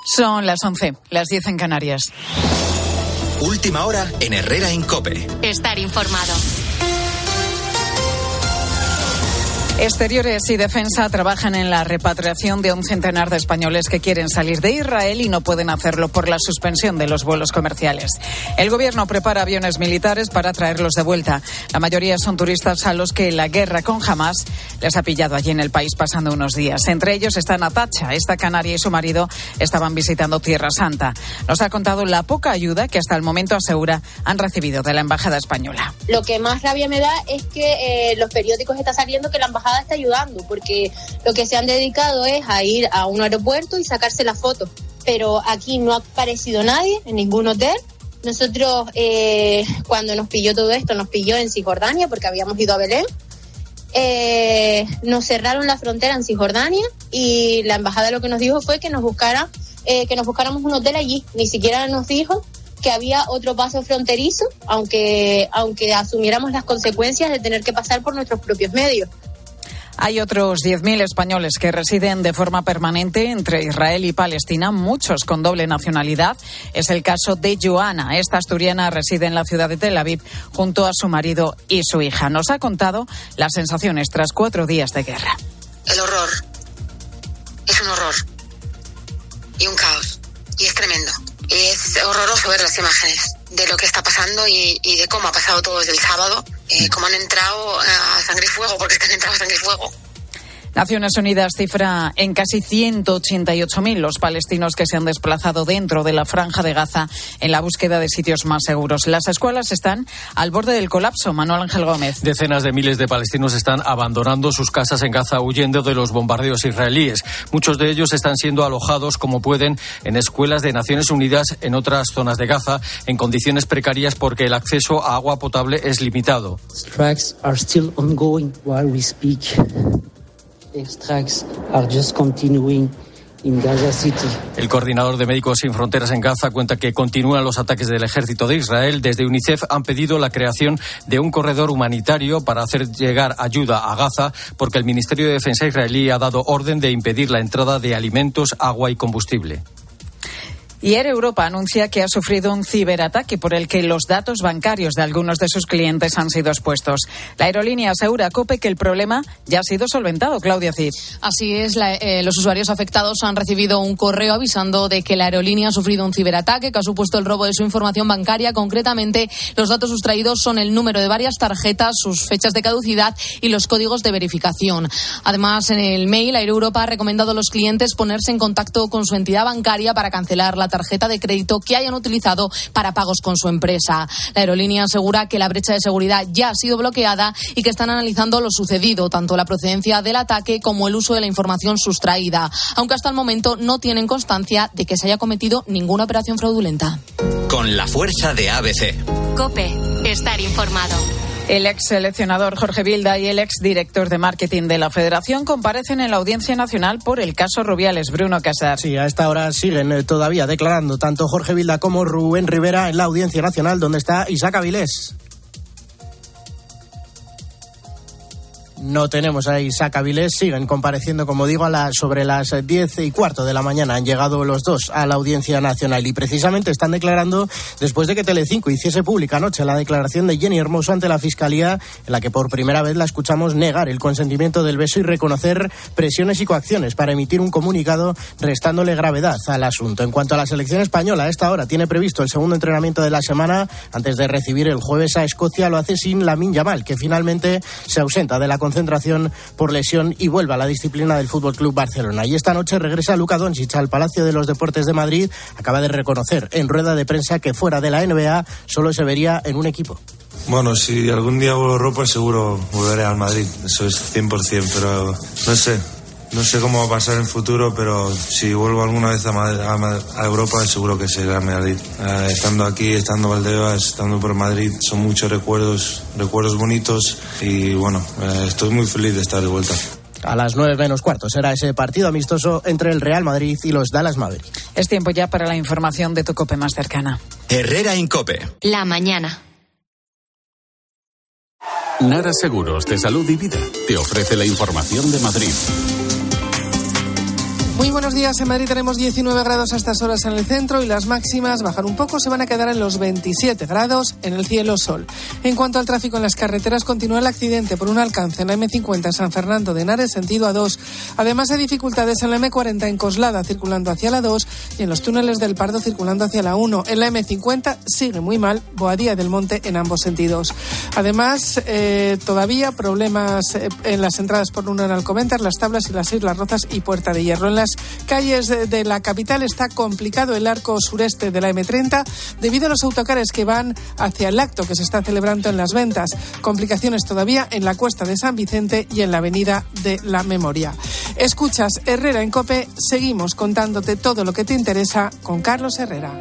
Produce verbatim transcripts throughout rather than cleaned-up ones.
Son las once, las diez en Canarias. Última hora en Herrera en COPE. Estar informado. Exteriores y Defensa trabajan en la repatriación de un centenar de españoles que quieren salir de Israel y no pueden hacerlo por la suspensión de los vuelos comerciales. El gobierno prepara aviones militares para traerlos de vuelta. La mayoría son turistas a los que la guerra con Hamás les ha pillado allí en el país pasando unos días. Entre ellos está Natacha. Esta canaria y su marido estaban visitando Tierra Santa. Nos ha contado la poca ayuda que hasta el momento, asegura, han recibido de la Embajada Española. Lo que más rabia me da es que eh, los periódicos están saliendo que la Embajada está ayudando, porque lo que se han dedicado es a ir a un aeropuerto y sacarse la foto, pero aquí no ha aparecido nadie en ningún hotel. Nosotros eh, cuando nos pilló todo esto, nos pilló en Cisjordania porque habíamos ido a Belén. Eh, nos cerraron la frontera en Cisjordania y la embajada lo que nos dijo fue que nos buscara, eh, que nos buscáramos un hotel allí. Ni siquiera nos dijo que había otro paso fronterizo, aunque aunque asumiéramos las consecuencias de tener que pasar por nuestros propios medios. Hay otros diez mil españoles que residen de forma permanente entre Israel y Palestina, muchos con doble nacionalidad. Es el caso de Joana. Esta asturiana reside en la ciudad de Tel Aviv junto a su marido y su hija. Nos ha contado las sensaciones tras cuatro días de guerra. El horror. Es un horror. Y un caos. Y es tremendo. Y es horroroso ver las imágenes de lo que está pasando y, y de cómo ha pasado todo desde el sábado, eh, cómo han entrado a sangre y fuego, porque es que han entrado a sangre y fuego. Naciones Unidas cifra en casi ciento ochenta y ocho mil los palestinos que se han desplazado dentro de la Franja de Gaza en la búsqueda de sitios más seguros. Las escuelas están al borde del colapso. Manuel Ángel Gómez. Decenas de miles de palestinos están abandonando sus casas en Gaza huyendo de los bombardeos israelíes. Muchos de ellos están siendo alojados como pueden en escuelas de Naciones Unidas en otras zonas de Gaza en condiciones precarias porque el acceso a agua potable es limitado. Strikes are still ongoing while we speak. Strikes are just continuing in Gaza City. El coordinador de Médicos Sin Fronteras en Gaza cuenta que continúan los ataques del ejército de Israel. Desde UNICEF han pedido la creación de un corredor humanitario para hacer llegar ayuda a Gaza, porque el Ministerio de Defensa israelí ha dado orden de impedir la entrada de alimentos, agua y combustible. Y Air Europa anuncia que ha sufrido un ciberataque por el que los datos bancarios de algunos de sus clientes han sido expuestos. La aerolínea asegura a COPE que el problema ya ha sido solventado. Claudia Cid. Así es, la, eh, los usuarios afectados han recibido un correo avisando de que la aerolínea ha sufrido un ciberataque que ha supuesto el robo de su información bancaria. Concretamente, los datos sustraídos son el número de varias tarjetas, sus fechas de caducidad y los códigos de verificación. Además, en el mail, Air Europa ha recomendado a los clientes ponerse en contacto con su entidad bancaria para cancelar la tarjeta de crédito que hayan utilizado para pagos con su empresa. La aerolínea asegura que la brecha de seguridad ya ha sido bloqueada y que están analizando lo sucedido, tanto la procedencia del ataque como el uso de la información sustraída, aunque hasta el momento no tienen constancia de que se haya cometido ninguna operación fraudulenta. Con la fuerza de A B C. COPE. Estar informado. El ex seleccionador Jorge Vilda y el ex director de marketing de la Federación comparecen en la Audiencia Nacional por el caso Rubiales. Bruno Casar. Sí, a esta hora siguen todavía declarando tanto Jorge Vilda como Rubén Rivera en la Audiencia Nacional, donde está Isaac Avilés. No tenemos a Isaac Avilés, siguen compareciendo, como digo, a las, sobre las diez y cuarto de la mañana. Han llegado los dos a la Audiencia Nacional y precisamente están declarando después de que Telecinco hiciese pública anoche la declaración de Jenny Hermoso ante la Fiscalía, en la que por primera vez la escuchamos negar el consentimiento del beso y reconocer presiones y coacciones para emitir un comunicado restándole gravedad al asunto. En cuanto a la selección española, a esta hora tiene previsto el segundo entrenamiento de la semana antes de recibir el jueves a Escocia. Lo hace sin Lamine Yamal, que finalmente se ausenta de la concentración por lesión y vuelve a la disciplina del F C Barcelona. Y esta noche regresa Luka Doncic al Palacio de los Deportes de Madrid. Acaba de reconocer en rueda de prensa que fuera de la N B A solo se vería en un equipo. Bueno, si algún día vuelvo a Europa seguro volveré al Madrid, eso es cien por ciento, pero no sé, no sé cómo va a pasar en el futuro, pero si vuelvo alguna vez a, Madrid, a, a Europa seguro que será Madrid. Eh, estando aquí, estando en Valdebebas, estando por Madrid, son muchos recuerdos, recuerdos bonitos y bueno, eh, estoy muy feliz de estar de vuelta. A las nueve menos cuarto será ese partido amistoso entre el Real Madrid y los Dallas Mavericks. Es tiempo ya para la información de tu COPE más cercana. Herrera en COPE. La mañana. Nara Seguros de Salud y Vida te ofrece la información de Madrid. Muy buenos días. En Madrid tenemos diecinueve grados a estas horas en el centro y las máximas bajan un poco, se van a quedar en los veintisiete grados en el cielo sol. En cuanto al tráfico en las carreteras, continúa el accidente por un alcance en la eme cincuenta en San Fernando de Henares, sentido A dos. Además hay dificultades en la eme cuarenta en Coslada, circulando hacia la dos, y en los túneles del Pardo, circulando hacia la uno. En la eme cincuenta sigue muy mal, Boadilla del Monte en ambos sentidos. Además, eh, todavía problemas en las entradas por uno en Alcobendas, Las Tablas y las Islas Rozas y Puerta de Hierro. En las calles de, de la capital está complicado el arco sureste de la eme treinta debido a los autocares que van hacia el acto que se está celebrando en Las Ventas. Complicaciones todavía en la Cuesta de San Vicente y en la Avenida de la Memoria. Escuchas Herrera en COPE, seguimos contándote todo lo que te interesa con Carlos Herrera.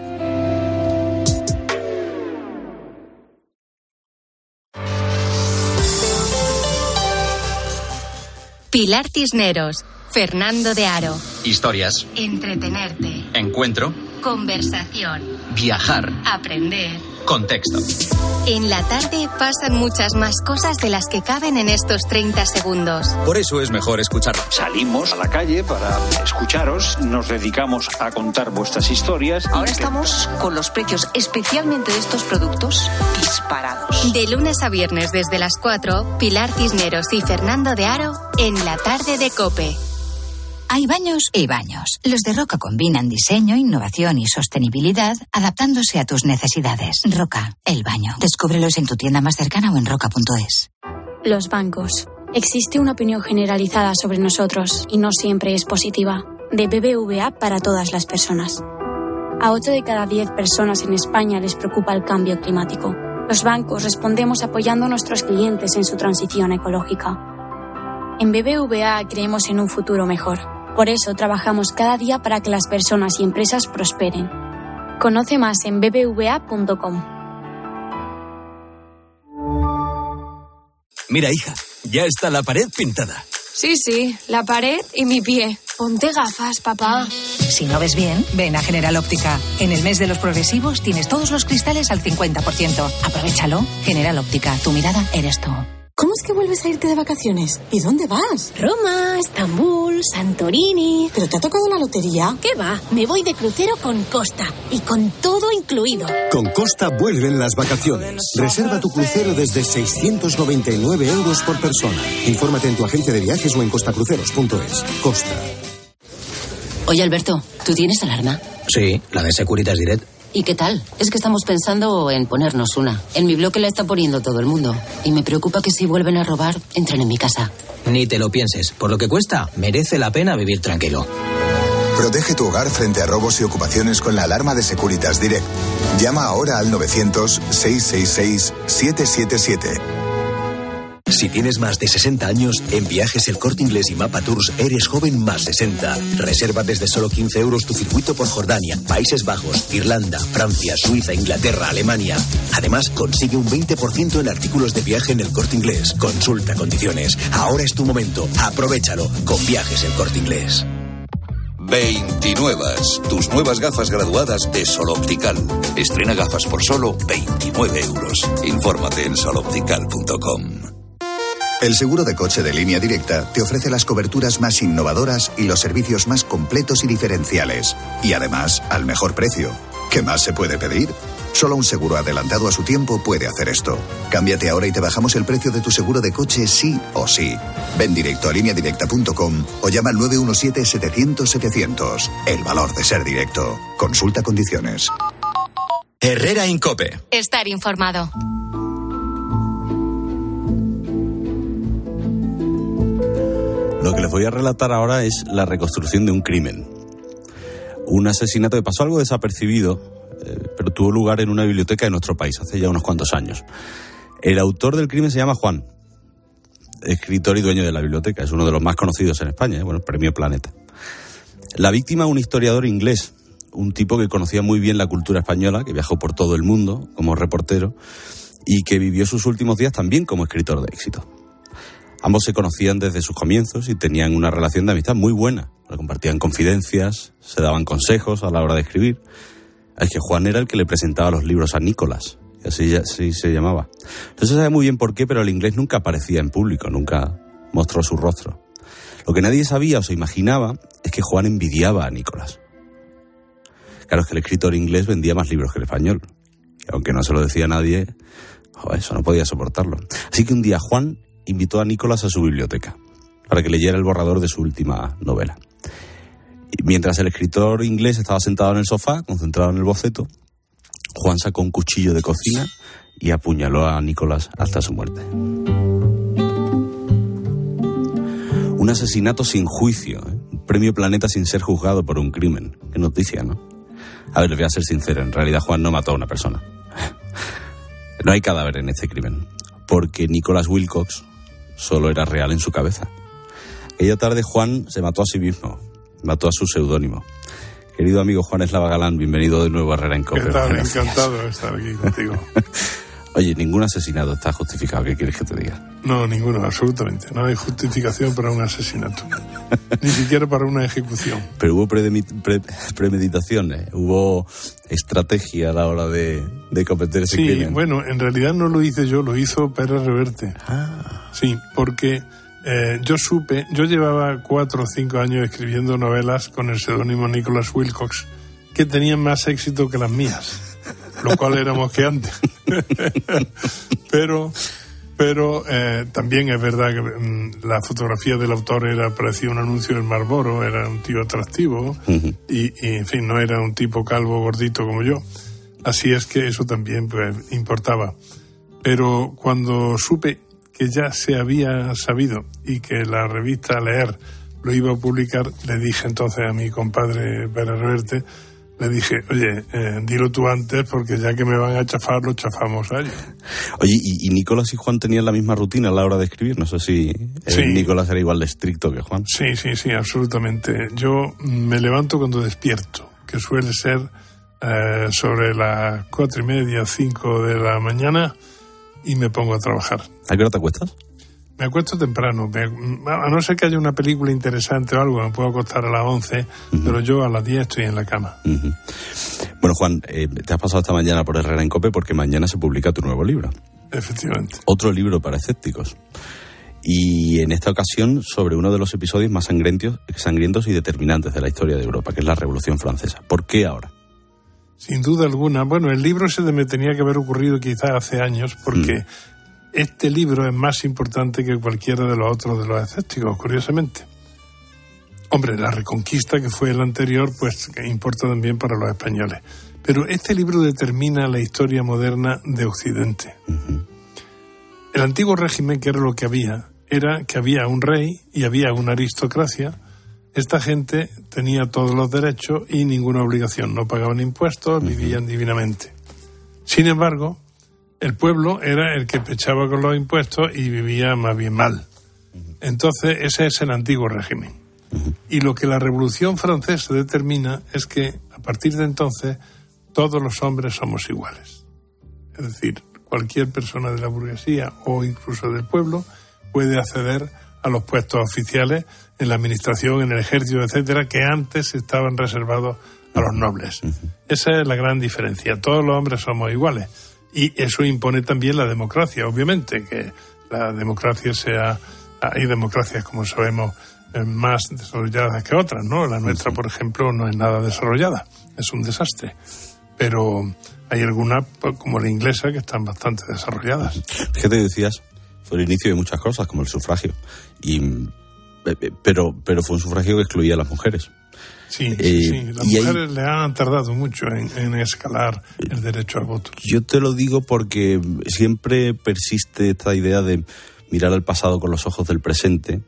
Pilar Cisneros, Fernando de Aro. Historias. Entretenerte. Encuentro. Conversación. Viajar. Aprender. Contexto. En la tarde pasan muchas más cosas de las que caben en estos treinta segundos. Por eso es mejor escucharlo. Salimos a la calle para escucharos, nos dedicamos a contar vuestras historias. Ahora estamos con los precios, especialmente de estos productos, disparados. De lunes a viernes desde las cuatro, Pilar Cisneros y Fernando de Aro en la tarde de COPE. Hay baños y baños. Los de Roca combinan diseño, innovación y sostenibilidad, adaptándose a tus necesidades. Roca, el baño. Descúbrelos en tu tienda más cercana o en roca punto es. Los bancos. Existe una opinión generalizada sobre nosotros y no siempre es positiva. De B B V A para todas las personas. A ocho de cada diez personas en España les preocupa el cambio climático. Los bancos respondemos apoyando a nuestros clientes en su transición ecológica. En B B V A creemos en un futuro mejor. Por eso trabajamos cada día para que las personas y empresas prosperen. Conoce más en b b v a punto com. Mira, hija, ya está la pared pintada. Sí, sí, la pared y mi pie. Ponte gafas, papá. Si no ves bien, ven a General Óptica. En el mes de los progresivos tienes todos los cristales al cincuenta por ciento. Aprovechalo. General Óptica, tu mirada eres tú. ¿Cómo es que vuelves a irte de vacaciones? ¿Y dónde vas? Roma, Estambul, Santorini. ¿Pero te ha tocado la lotería? ¿Qué va? Me voy de crucero con Costa y con todo incluido. Con Costa vuelven las vacaciones. Reserva tu crucero desde seiscientos noventa y nueve euros por persona. Infórmate en tu agencia de viajes o en costacruceros punto es. Costa. Oye, Alberto, ¿tú tienes alarma? Sí, la de Securitas Direct. ¿Y qué tal? Es que estamos pensando en ponernos una. En mi bloque la está poniendo todo el mundo. Y me preocupa que si vuelven a robar, entren en mi casa. Ni te lo pienses. Por lo que cuesta, merece la pena vivir tranquilo. Protege tu hogar frente a robos y ocupaciones con la alarma de Securitas Direct. Llama ahora al novecientos, seiscientos sesenta y seis, setecientos setenta y siete. Si tienes más de sesenta años, en Viajes El Corte Inglés y Mapa Tours eres joven más sesenta. Reserva desde solo quince euros tu circuito por Jordania, Países Bajos, Irlanda, Francia, Suiza, Inglaterra, Alemania. Además, consigue un veinte por ciento en artículos de viaje en El Corte Inglés. Consulta condiciones. Ahora es tu momento. Aprovéchalo con Viajes El Corte Inglés. veintinuevas, tus nuevas gafas graduadas de Sol Optical. Estrena gafas por solo veintinueve euros. Infórmate en sol optical punto com. El seguro de coche de Línea Directa te ofrece las coberturas más innovadoras y los servicios más completos y diferenciales. Y además, al mejor precio. ¿Qué más se puede pedir? Solo un seguro adelantado a su tiempo puede hacer esto. Cámbiate ahora y te bajamos el precio de tu seguro de coche sí o sí. Ven directo a línea directa punto com o llama al nueve uno siete, setecientos, setecientos. El valor de ser directo. Consulta condiciones. Herrera en COPE. Estar informado. Lo que les voy a relatar ahora es la reconstrucción de un crimen. Un asesinato que pasó algo desapercibido, eh, pero tuvo lugar en una biblioteca de nuestro país hace ya unos cuantos años. El autor del crimen se llama Juan, escritor y dueño de la biblioteca. Es uno de los más conocidos en España, ¿eh? Bueno, Premio Planeta. La víctima, un historiador inglés, un tipo que conocía muy bien la cultura española, que viajó por todo el mundo como reportero y que vivió sus últimos días también como escritor de éxito. Ambos se conocían desde sus comienzos y tenían una relación de amistad muy buena. Compartían confidencias, se daban consejos a la hora de escribir. Es que Juan era el que le presentaba los libros a Nicolás, y así, así se llamaba. No se sabe muy bien por qué, pero el inglés nunca aparecía en público, nunca mostró su rostro. Lo que nadie sabía o se imaginaba es que Juan envidiaba a Nicolás. Claro, es que el escritor inglés vendía más libros que el español. Y aunque no se lo decía a nadie, joder, eso no podía soportarlo. Así que un día Juan invitó a Nicolás a su biblioteca para que leyera el borrador de su última novela. Y mientras el escritor inglés estaba sentado en el sofá, concentrado en el boceto, Juan sacó un cuchillo de cocina y apuñaló a Nicolás hasta su muerte. Un asesinato sin juicio, ¿eh? Un premio Planeta sin ser juzgado por un crimen. Qué noticia, ¿no? A ver, les voy a ser sincero, en realidad Juan no mató a una persona. No hay cadáver en este crimen, porque Nicholas Wilcox solo era real en su cabeza. Aquella tarde Juan se mató a sí mismo, mató a su seudónimo. Querido amigo Juan Eslava Galán, bienvenido de nuevo a Herrera en Cope. ¿Qué tal? Encantado de estar aquí contigo. Oye, ningún asesinato está justificado, ¿qué quieres que te diga? No, ninguno, absolutamente. No hay justificación para un asesinato. Ni siquiera para una ejecución. Pero hubo pre- pre- premeditación, ¿eh? Hubo estrategia a la hora de, de cometer ese sí, crimen. Sí, bueno, en realidad no lo hice yo, lo hizo Pérez Reverte. Ah. Sí, porque eh, yo supe, yo llevaba cuatro o cinco años escribiendo novelas con el seudónimo Nicholas Wilcox, que tenían más éxito que las mías. Lo cual era mosqueante. pero pero eh, también es verdad que mm, la fotografía del autor era parecía un anuncio del Marlboro, era un tío atractivo uh-huh. y, y, en fin, no era un tipo calvo gordito como yo. Así es que eso también pues, importaba. Pero cuando supe que ya se había sabido y que la revista Leer lo iba a publicar, le dije entonces a mi compadre Pérez Reverte, le dije, oye, eh, dilo tú antes porque ya que me van a chafar, lo chafamos a ellos. Oye, ¿y, y Nicolás y Juan tenían la misma rutina a la hora de escribir? No sé si eh, sí. Nicolás era igual de estricto que Juan. Sí, sí, sí, absolutamente. Yo me levanto cuando despierto, que suele ser eh, sobre las cuatro y media, cinco de la mañana, y me pongo a trabajar. ¿A qué hora te acuestas? Me acuesto temprano, me, a no ser que haya una película interesante o algo, me puedo acostar a las once, uh-huh. pero yo a las diez estoy en la cama. Uh-huh. Bueno, Juan, eh, te has pasado esta mañana por Herrera en Cope porque mañana se publica tu nuevo libro. Efectivamente. Otro libro para escépticos. Y en esta ocasión sobre uno de los episodios más sangrientos, sangrientos y determinantes de la historia de Europa, que es la Revolución Francesa. ¿Por qué ahora? Sin duda alguna. Bueno, el libro se me tenía que haber ocurrido quizás hace años porque... Mm. Este libro es más importante que cualquiera de los otros de los escépticos, curiosamente. Hombre, la Reconquista, que fue el anterior, pues importa también para los españoles. Pero este libro determina la historia moderna de Occidente. Uh-huh. El antiguo régimen, que era lo que había, era que había un rey y había una aristocracia. Esta gente tenía todos los derechos y ninguna obligación. No pagaban impuestos, uh-huh. vivían divinamente. Sin embargo, el pueblo era el que pechaba con los impuestos y vivía más bien mal. Entonces, ese es el antiguo régimen. Y lo que la Revolución Francesa determina es que, a partir de entonces, todos los hombres somos iguales. Es decir, cualquier persona de la burguesía o incluso del pueblo puede acceder a los puestos oficiales en la administración, en el ejército, etcétera, que antes estaban reservados a los nobles. Esa es la gran diferencia. Todos los hombres somos iguales. Y eso impone también la democracia, obviamente, que la democracia sea... Hay democracias, como sabemos, más desarrolladas que otras, ¿no? La nuestra, por ejemplo, no es nada desarrollada, es un desastre. Pero hay algunas, como la inglesa, que están bastante desarrolladas. Fíjate que decías, fue el inicio de muchas cosas, como el sufragio. Y, pero, pero fue un sufragio que excluía a las mujeres. Sí, sí, eh, sí. Las mujeres hay... le han tardado mucho en, en escalar el derecho al voto. Yo te lo digo porque siempre persiste esta idea de mirar al pasado con los ojos del presente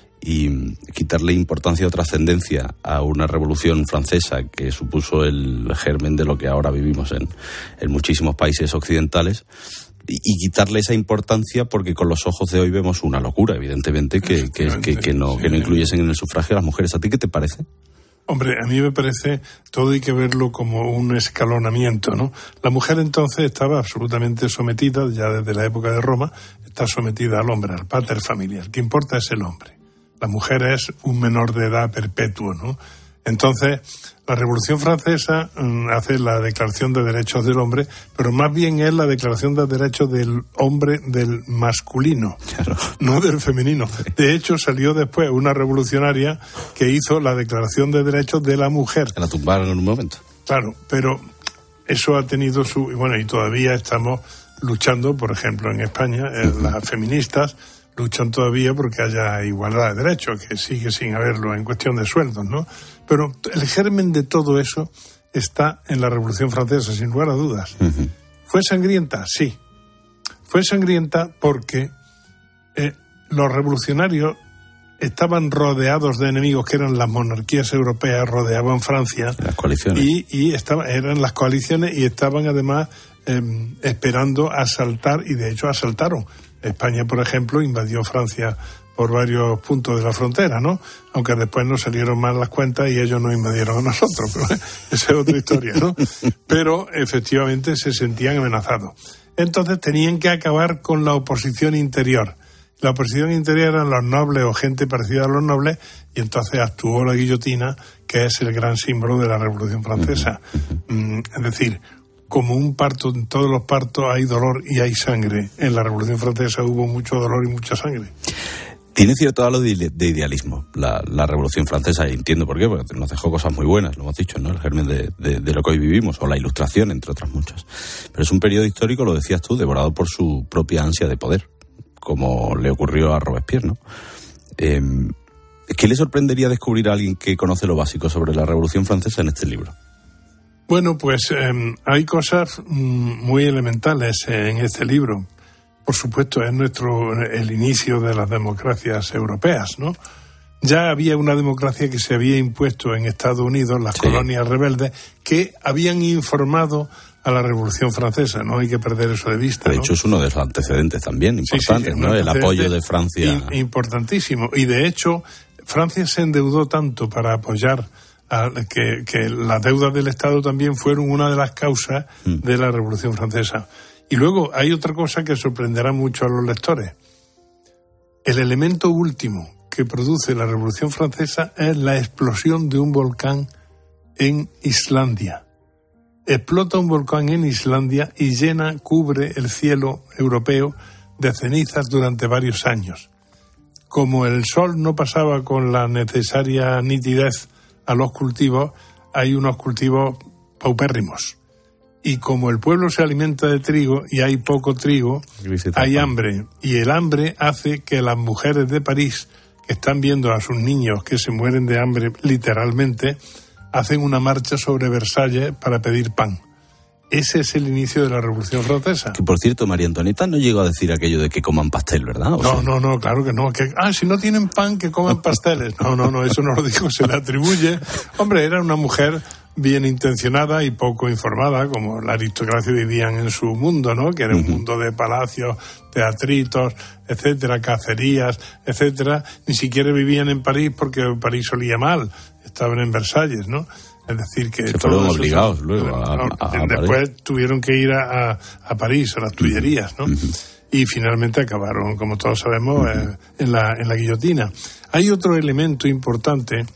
y quitarle importancia o trascendencia a una revolución francesa que supuso el germen de lo que ahora vivimos en, en muchísimos países occidentales. Y, y quitarle esa importancia porque con los ojos de hoy vemos una locura, evidentemente, que, que, que, que, no, sí, que no incluyesen en el sufragio a las mujeres. ¿A ti qué te parece? Hombre, a mí me parece, todo hay que verlo como un escalonamiento, ¿no? La mujer entonces estaba absolutamente sometida, ya desde la época de Roma, está sometida al hombre, al pater familiar. El que importa es el hombre. La mujer es un menor de edad perpetuo, ¿no? Entonces, la Revolución Francesa um, hace la Declaración de Derechos del Hombre, pero más bien es la Declaración de Derechos del hombre, del masculino, claro. No del femenino. De hecho, salió después una revolucionaria que hizo la Declaración de Derechos de la mujer. La tumbaron en un momento. Claro, pero eso ha tenido su... Bueno, y todavía estamos luchando, por ejemplo, en España, eh, uh-huh. las feministas luchan todavía porque haya igualdad de derechos, que sigue sin haberlo en cuestión de sueldos, ¿no? Pero el germen de todo eso está en la Revolución Francesa, sin lugar a dudas. Uh-huh. ¿Fue sangrienta? Sí. Fue sangrienta porque eh, los revolucionarios estaban rodeados de enemigos que eran las monarquías europeas, rodeaban Francia. Las coaliciones. Y, y estaba, eran las coaliciones y estaban además eh, esperando asaltar, y de hecho asaltaron. España, por ejemplo, invadió Francia por varios puntos de la frontera, ¿no? Aunque después nos salieron mal las cuentas y ellos nos invadieron a nosotros, pero esa es otra historia, ¿no? Pero efectivamente se sentían amenazados. Entonces tenían que acabar con la oposición interior. La oposición interior eran los nobles o gente parecida a los nobles, y entonces actuó la guillotina, que es el gran símbolo de la Revolución Francesa. Mm, es decir, como un parto, en todos los partos hay dolor y hay sangre. En la Revolución Francesa hubo mucho dolor y mucha sangre. Tiene cierto halo de idealismo la, la Revolución Francesa, y entiendo por qué, porque nos dejó cosas muy buenas, lo hemos dicho, ¿no? El germen de, de, de lo que hoy vivimos, o la Ilustración, entre otras muchas. Pero es un periodo histórico, lo decías tú, devorado por su propia ansia de poder, como le ocurrió a Robespierre, ¿no? Eh, ¿Qué le sorprendería descubrir a alguien que conoce lo básico sobre la Revolución Francesa en este libro? Bueno, pues eh, hay cosas muy elementales en este libro. Por supuesto, es nuestro el inicio de las democracias europeas, ¿no? Ya había una democracia que se había impuesto en Estados Unidos, las sí. colonias rebeldes, que habían informado a la Revolución Francesa, no hay que perder eso de vista. De hecho, ¿no? Es uno de los antecedentes también importantes, sí, sí, ¿no? El apoyo de Francia. Importantísimo. Y de hecho, Francia se endeudó tanto para apoyar a que, que las deudas del Estado también fueron una de las causas mm. de la Revolución Francesa. Y luego hay otra cosa que sorprenderá mucho a los lectores. El elemento último que produce la Revolución Francesa es la explosión de un volcán en Islandia. Explota un volcán en Islandia y llena, cubre el cielo europeo de cenizas durante varios años. Como el sol no pasaba con la necesaria nitidez a los cultivos, hay unos cultivos paupérrimos. Y como el pueblo se alimenta de trigo y hay poco trigo, hay hambre. Y el hambre hace que las mujeres de París, que están viendo a sus niños que se mueren de hambre literalmente, hacen una marcha sobre Versalles para pedir pan. Ese es el inicio de la Revolución Francesa. Que, por cierto, María Antonieta no llegó a decir aquello de que coman pastel, ¿verdad? ¿O no, sea? no, no, claro que no. Que, ah, si no tienen pan, que coman pasteles. No, no, no, eso no lo dijo, se le atribuye. Hombre, era una mujer bien intencionada y poco informada, como la aristocracia vivían en su mundo, ¿no? Que era un uh-huh. mundo de palacios, teatritos, etcétera, cacerías, etcétera. Ni siquiera vivían en París porque París olía mal. Estaban en Versalles, ¿no? Es decir, que... Se fueron obligados eso, luego a, a, a Después París. Tuvieron que ir a, a, a París, a las Tullerías, ¿no? Uh-huh. Y finalmente acabaron, como todos sabemos, uh-huh. eh, en la, en la guillotina. Hay otro elemento importante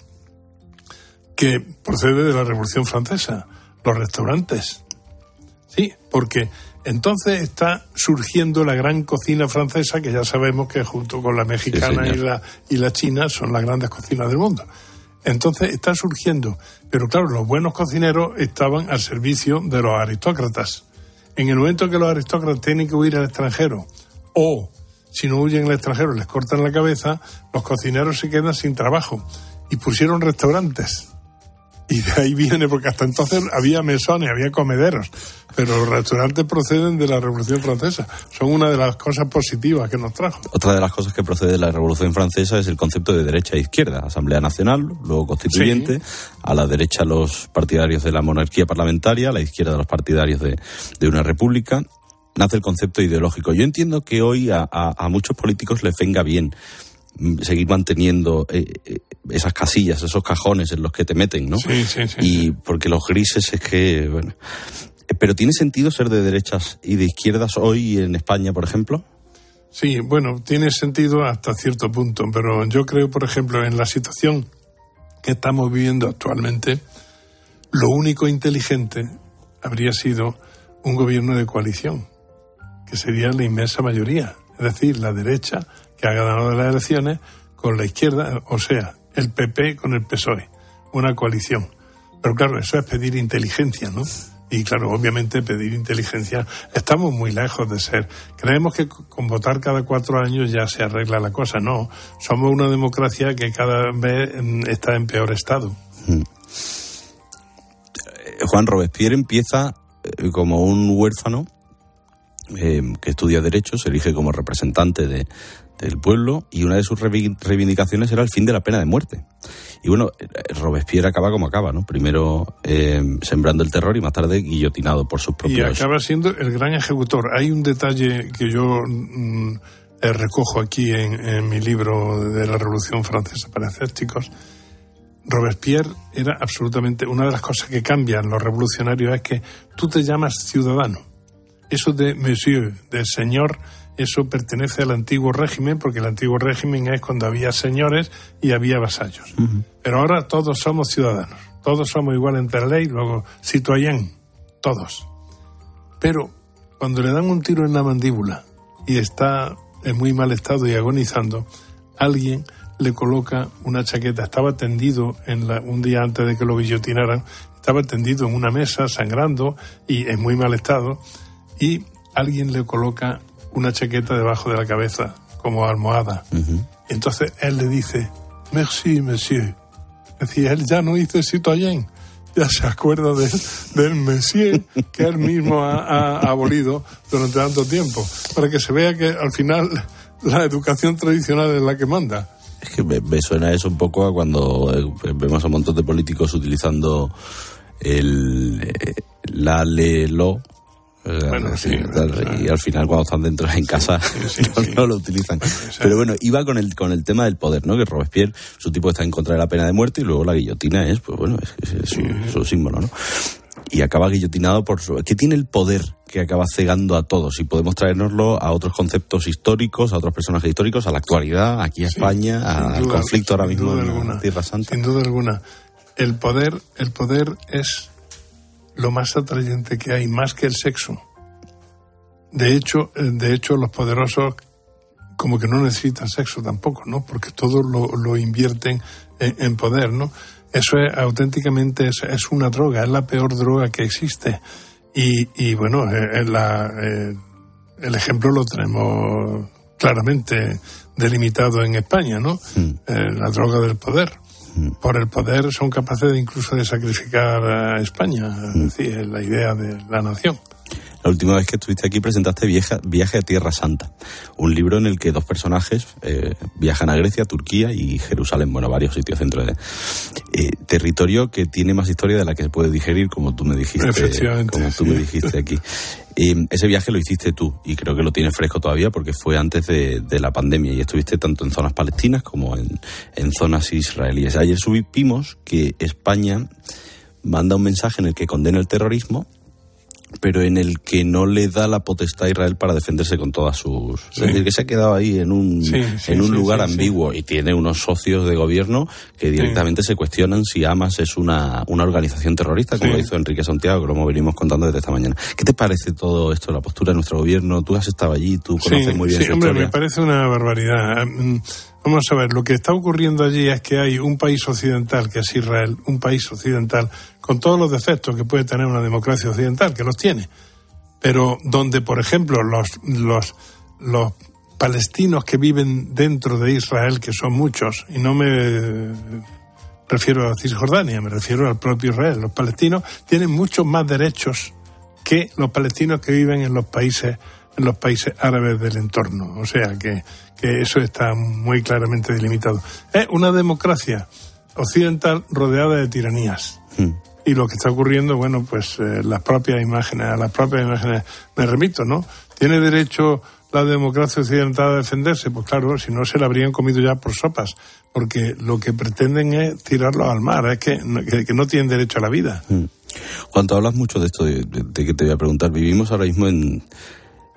que procede de la Revolución Francesa, los restaurantes. Sí, porque entonces está surgiendo la gran cocina francesa, que ya sabemos que junto con la mexicana sí, y, la, y la china son las grandes cocinas del mundo. Entonces está surgiendo, pero claro, los buenos cocineros estaban al servicio de los aristócratas. En el momento que los aristócratas tienen que huir al extranjero, o si no huyen al extranjero les cortan la cabeza, los cocineros se quedan sin trabajo. Y pusieron restaurantes. Y de ahí viene, porque hasta entonces había mesones, había comederos, pero los restaurantes proceden de la Revolución Francesa. Son una de las cosas positivas que nos trajo. Otra de las cosas que procede de la Revolución Francesa es el concepto de derecha e izquierda. Asamblea Nacional, luego Constituyente, sí. A la derecha los partidarios de la monarquía parlamentaria, a la izquierda los partidarios de, de una república. Nace el concepto ideológico. Yo entiendo que hoy a, a, a muchos políticos les venga bien seguir manteniendo eh, eh, esas casillas, esos cajones en los que te meten, ¿no? Sí, sí, sí. Y porque los grises es que, bueno... ¿Pero tiene sentido ser de derechas y de izquierdas hoy en España, por ejemplo? Sí, bueno, tiene sentido hasta cierto punto, pero yo creo, por ejemplo, en la situación que estamos viviendo actualmente, lo único inteligente habría sido un gobierno de coalición, que sería la inmensa mayoría, es decir, la derecha que ha ganado las elecciones con la izquierda, o sea, el P P con el P S O E, una coalición. Pero claro, eso es pedir inteligencia, ¿no? Y claro, obviamente pedir inteligencia, estamos muy lejos de ser. Creemos que con votar cada cuatro años ya se arregla la cosa. No, somos una democracia que cada vez está en peor estado. Hmm. Juan, Robespierre empieza eh, como un huérfano eh, que estudia Derecho, se elige como representante de, del pueblo, y una de sus reivindicaciones era el fin de la pena de muerte. Y bueno, Robespierre acaba como acaba, ¿no? Primero eh, sembrando el terror y más tarde guillotinado por sus propios... Y acaba siendo el gran ejecutor. Hay un detalle que yo mm, eh, recojo aquí en, en mi libro de la Revolución Francesa para escépticos. Robespierre era absolutamente... Una de las cosas que cambian los revolucionarios es que tú te llamas ciudadano. Eso de monsieur, de señor, eso pertenece al antiguo régimen, porque el antiguo régimen es cuando había señores y había vasallos. Uh-huh. Pero ahora todos somos ciudadanos, todos somos iguales ante la ley, luego citoyen, todos. Pero cuando le dan un tiro en la mandíbula y está en muy mal estado y agonizando, alguien le coloca una chaqueta. Estaba tendido en la, un día antes de que lo guillotinaran, estaba tendido en una mesa sangrando y en muy mal estado, y alguien le coloca una chaqueta debajo de la cabeza como almohada. Uh-huh. Entonces él le dice, merci, monsieur. Es decir, él ya no dice citoyen, ya se acuerda de, del monsieur que él mismo ha, ha abolido durante tanto tiempo, para que se vea que al final la educación tradicional es la que manda. Es que me, me suena eso un poco a cuando eh, vemos a un montón de políticos utilizando el eh, la le lo. Bueno, sí, y al final cuando están dentro en casa sí, sí, no, sí. no lo utilizan. Pero bueno, iba con el con el tema del poder, ¿no? Que Robespierre, su tipo está en contra de la pena de muerte y luego la guillotina es, pues bueno, es, es, es su, sí. su símbolo, ¿no? Y acaba guillotinado por su... ¿Qué tiene el poder que acaba cegando a todos? Y podemos traernoslo a otros conceptos históricos, a otros personajes históricos, a la actualidad, aquí a sí, España, al duda, conflicto ahora mismo en alguna, Tierra Santa. Sin duda alguna. El poder, el poder es lo más atrayente que hay, más que el sexo. De hecho, de hecho los poderosos como que no necesitan sexo tampoco, ¿no? Porque todo lo, lo invierten en, en poder, ¿no? Eso es auténticamente, es, es una droga, es la peor droga que existe. Y, y bueno, eh, la, eh, el ejemplo lo tenemos claramente delimitado en España, ¿no? Mm. Eh, la droga del poder. Mm. Por el poder son capaces de incluso de sacrificar a España, mm. es decir, la idea de la nación. La última vez que estuviste aquí presentaste Vieja, Viaje a Tierra Santa, un libro en el que dos personajes eh, viajan a Grecia, Turquía y Jerusalén, bueno, varios sitios dentro de eh, territorio que tiene más historia de la que se puede digerir, como tú me dijiste, Efectivamente, como tú sí. me dijiste aquí. Eh, ese viaje lo hiciste tú y creo que lo tienes fresco todavía porque fue antes de, de la pandemia y estuviste tanto en zonas palestinas como en, en zonas israelíes. Ayer supimos que España manda un mensaje en el que condena el terrorismo, pero en el que no le da la potestad a Israel para defenderse con todas sus... Sí. Es decir, que se ha quedado ahí en un, sí, sí, en un sí, lugar sí, ambiguo sí. Y tiene unos socios de gobierno que directamente sí. se cuestionan si Hamas es una, una organización terrorista, como sí. lo hizo Enrique Santiago, como venimos contando desde esta mañana. ¿Qué te parece todo esto, la postura de nuestro gobierno? Tú has estado allí, tú conoces sí, muy bien sí, su hombre, historia. Me parece una barbaridad. Vamos a ver, lo que está ocurriendo allí es que hay un país occidental, que es Israel, un país occidental, con todos los defectos que puede tener una democracia occidental, que los tiene, pero donde, por ejemplo, los, los, los palestinos que viven dentro de Israel, que son muchos, y no me refiero a Cisjordania, me refiero al propio Israel, los palestinos tienen muchos más derechos que los palestinos que viven en los países en los países árabes del entorno. O sea que, que eso está muy claramente delimitado. Es una democracia occidental rodeada de tiranías. Hmm. Y lo que está ocurriendo, bueno, pues eh, las propias imágenes, a las propias imágenes me remito, ¿no? ¿Tiene derecho la democracia occidental a defenderse? Pues claro, si no se la habrían comido ya por sopas, porque lo que pretenden es tirarlos al mar, es que, que, que no tienen derecho a la vida. Hmm. Juan, tú hablas mucho de esto, de, de, de que te voy a preguntar. Vivimos ahora mismo en...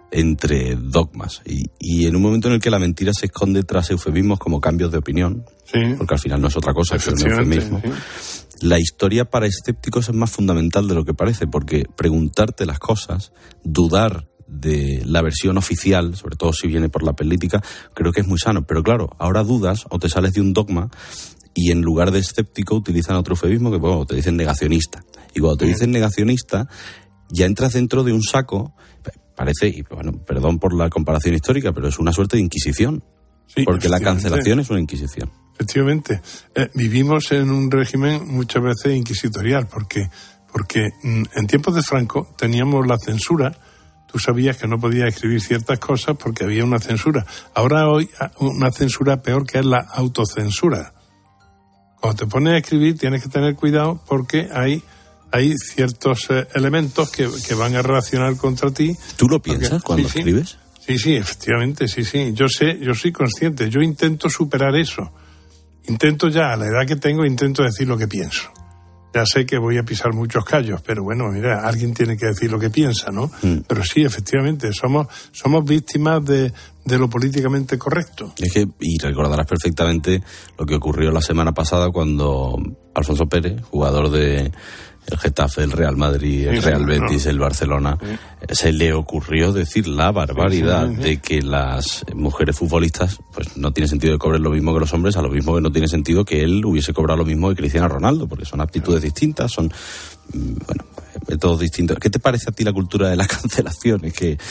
entre dogmas y, y en un momento en el que la mentira se esconde tras eufemismos como cambios de opinión, sí. Porque al final no es otra cosa que un eufemismo. Sí. La historia para escépticos es más fundamental de lo que parece, porque preguntarte las cosas, dudar de la versión oficial, sobre todo si viene por la política, creo que es muy sano. Pero claro, ahora dudas o te sales de un dogma y en lugar de escéptico utilizan otro eufemismo que bueno, te dicen negacionista. Y cuando te dicen negacionista, ya entras dentro de un saco, parece, y bueno, perdón por la comparación histórica, pero es una suerte de inquisición. Sí, porque la cancelación es una inquisición. Efectivamente. Eh, vivimos en un régimen muchas veces inquisitorial, porque, porque mm, en tiempos de Franco teníamos la censura. Tú sabías que no podías escribir ciertas cosas porque había una censura. Ahora hoy una censura peor, que es la autocensura. Cuando te pones a escribir tienes que tener cuidado porque hay, hay ciertos eh, elementos que, que van a reaccionar contra ti. ¿Tú lo piensas porque, cuando sí, escribes? Sí, sí, efectivamente, sí, sí. Yo sé, yo soy consciente, yo intento superar eso. Intento ya, a la edad que tengo, intento decir lo que pienso. Ya sé que voy a pisar muchos callos, pero bueno, mira, alguien tiene que decir lo que piensa, ¿no? Mm. Pero sí, efectivamente, somos somos víctimas de, de lo políticamente correcto. Es que, y recordarás perfectamente lo que ocurrió la semana pasada cuando Alfonso Pérez, jugador de el Getafe, el Real Madrid, el sí, Real Betis, no. el Barcelona, sí. se le ocurrió decir la barbaridad sí, sí, sí. de que las mujeres futbolistas pues no tiene sentido que cobren lo mismo que los hombres, a lo mismo que no tiene sentido que él hubiese cobrado lo mismo que Cristiano Ronaldo, porque son aptitudes sí. distintas, son bueno, métodos distintos. ¿Qué te parece a ti la cultura de la cancelación? Es que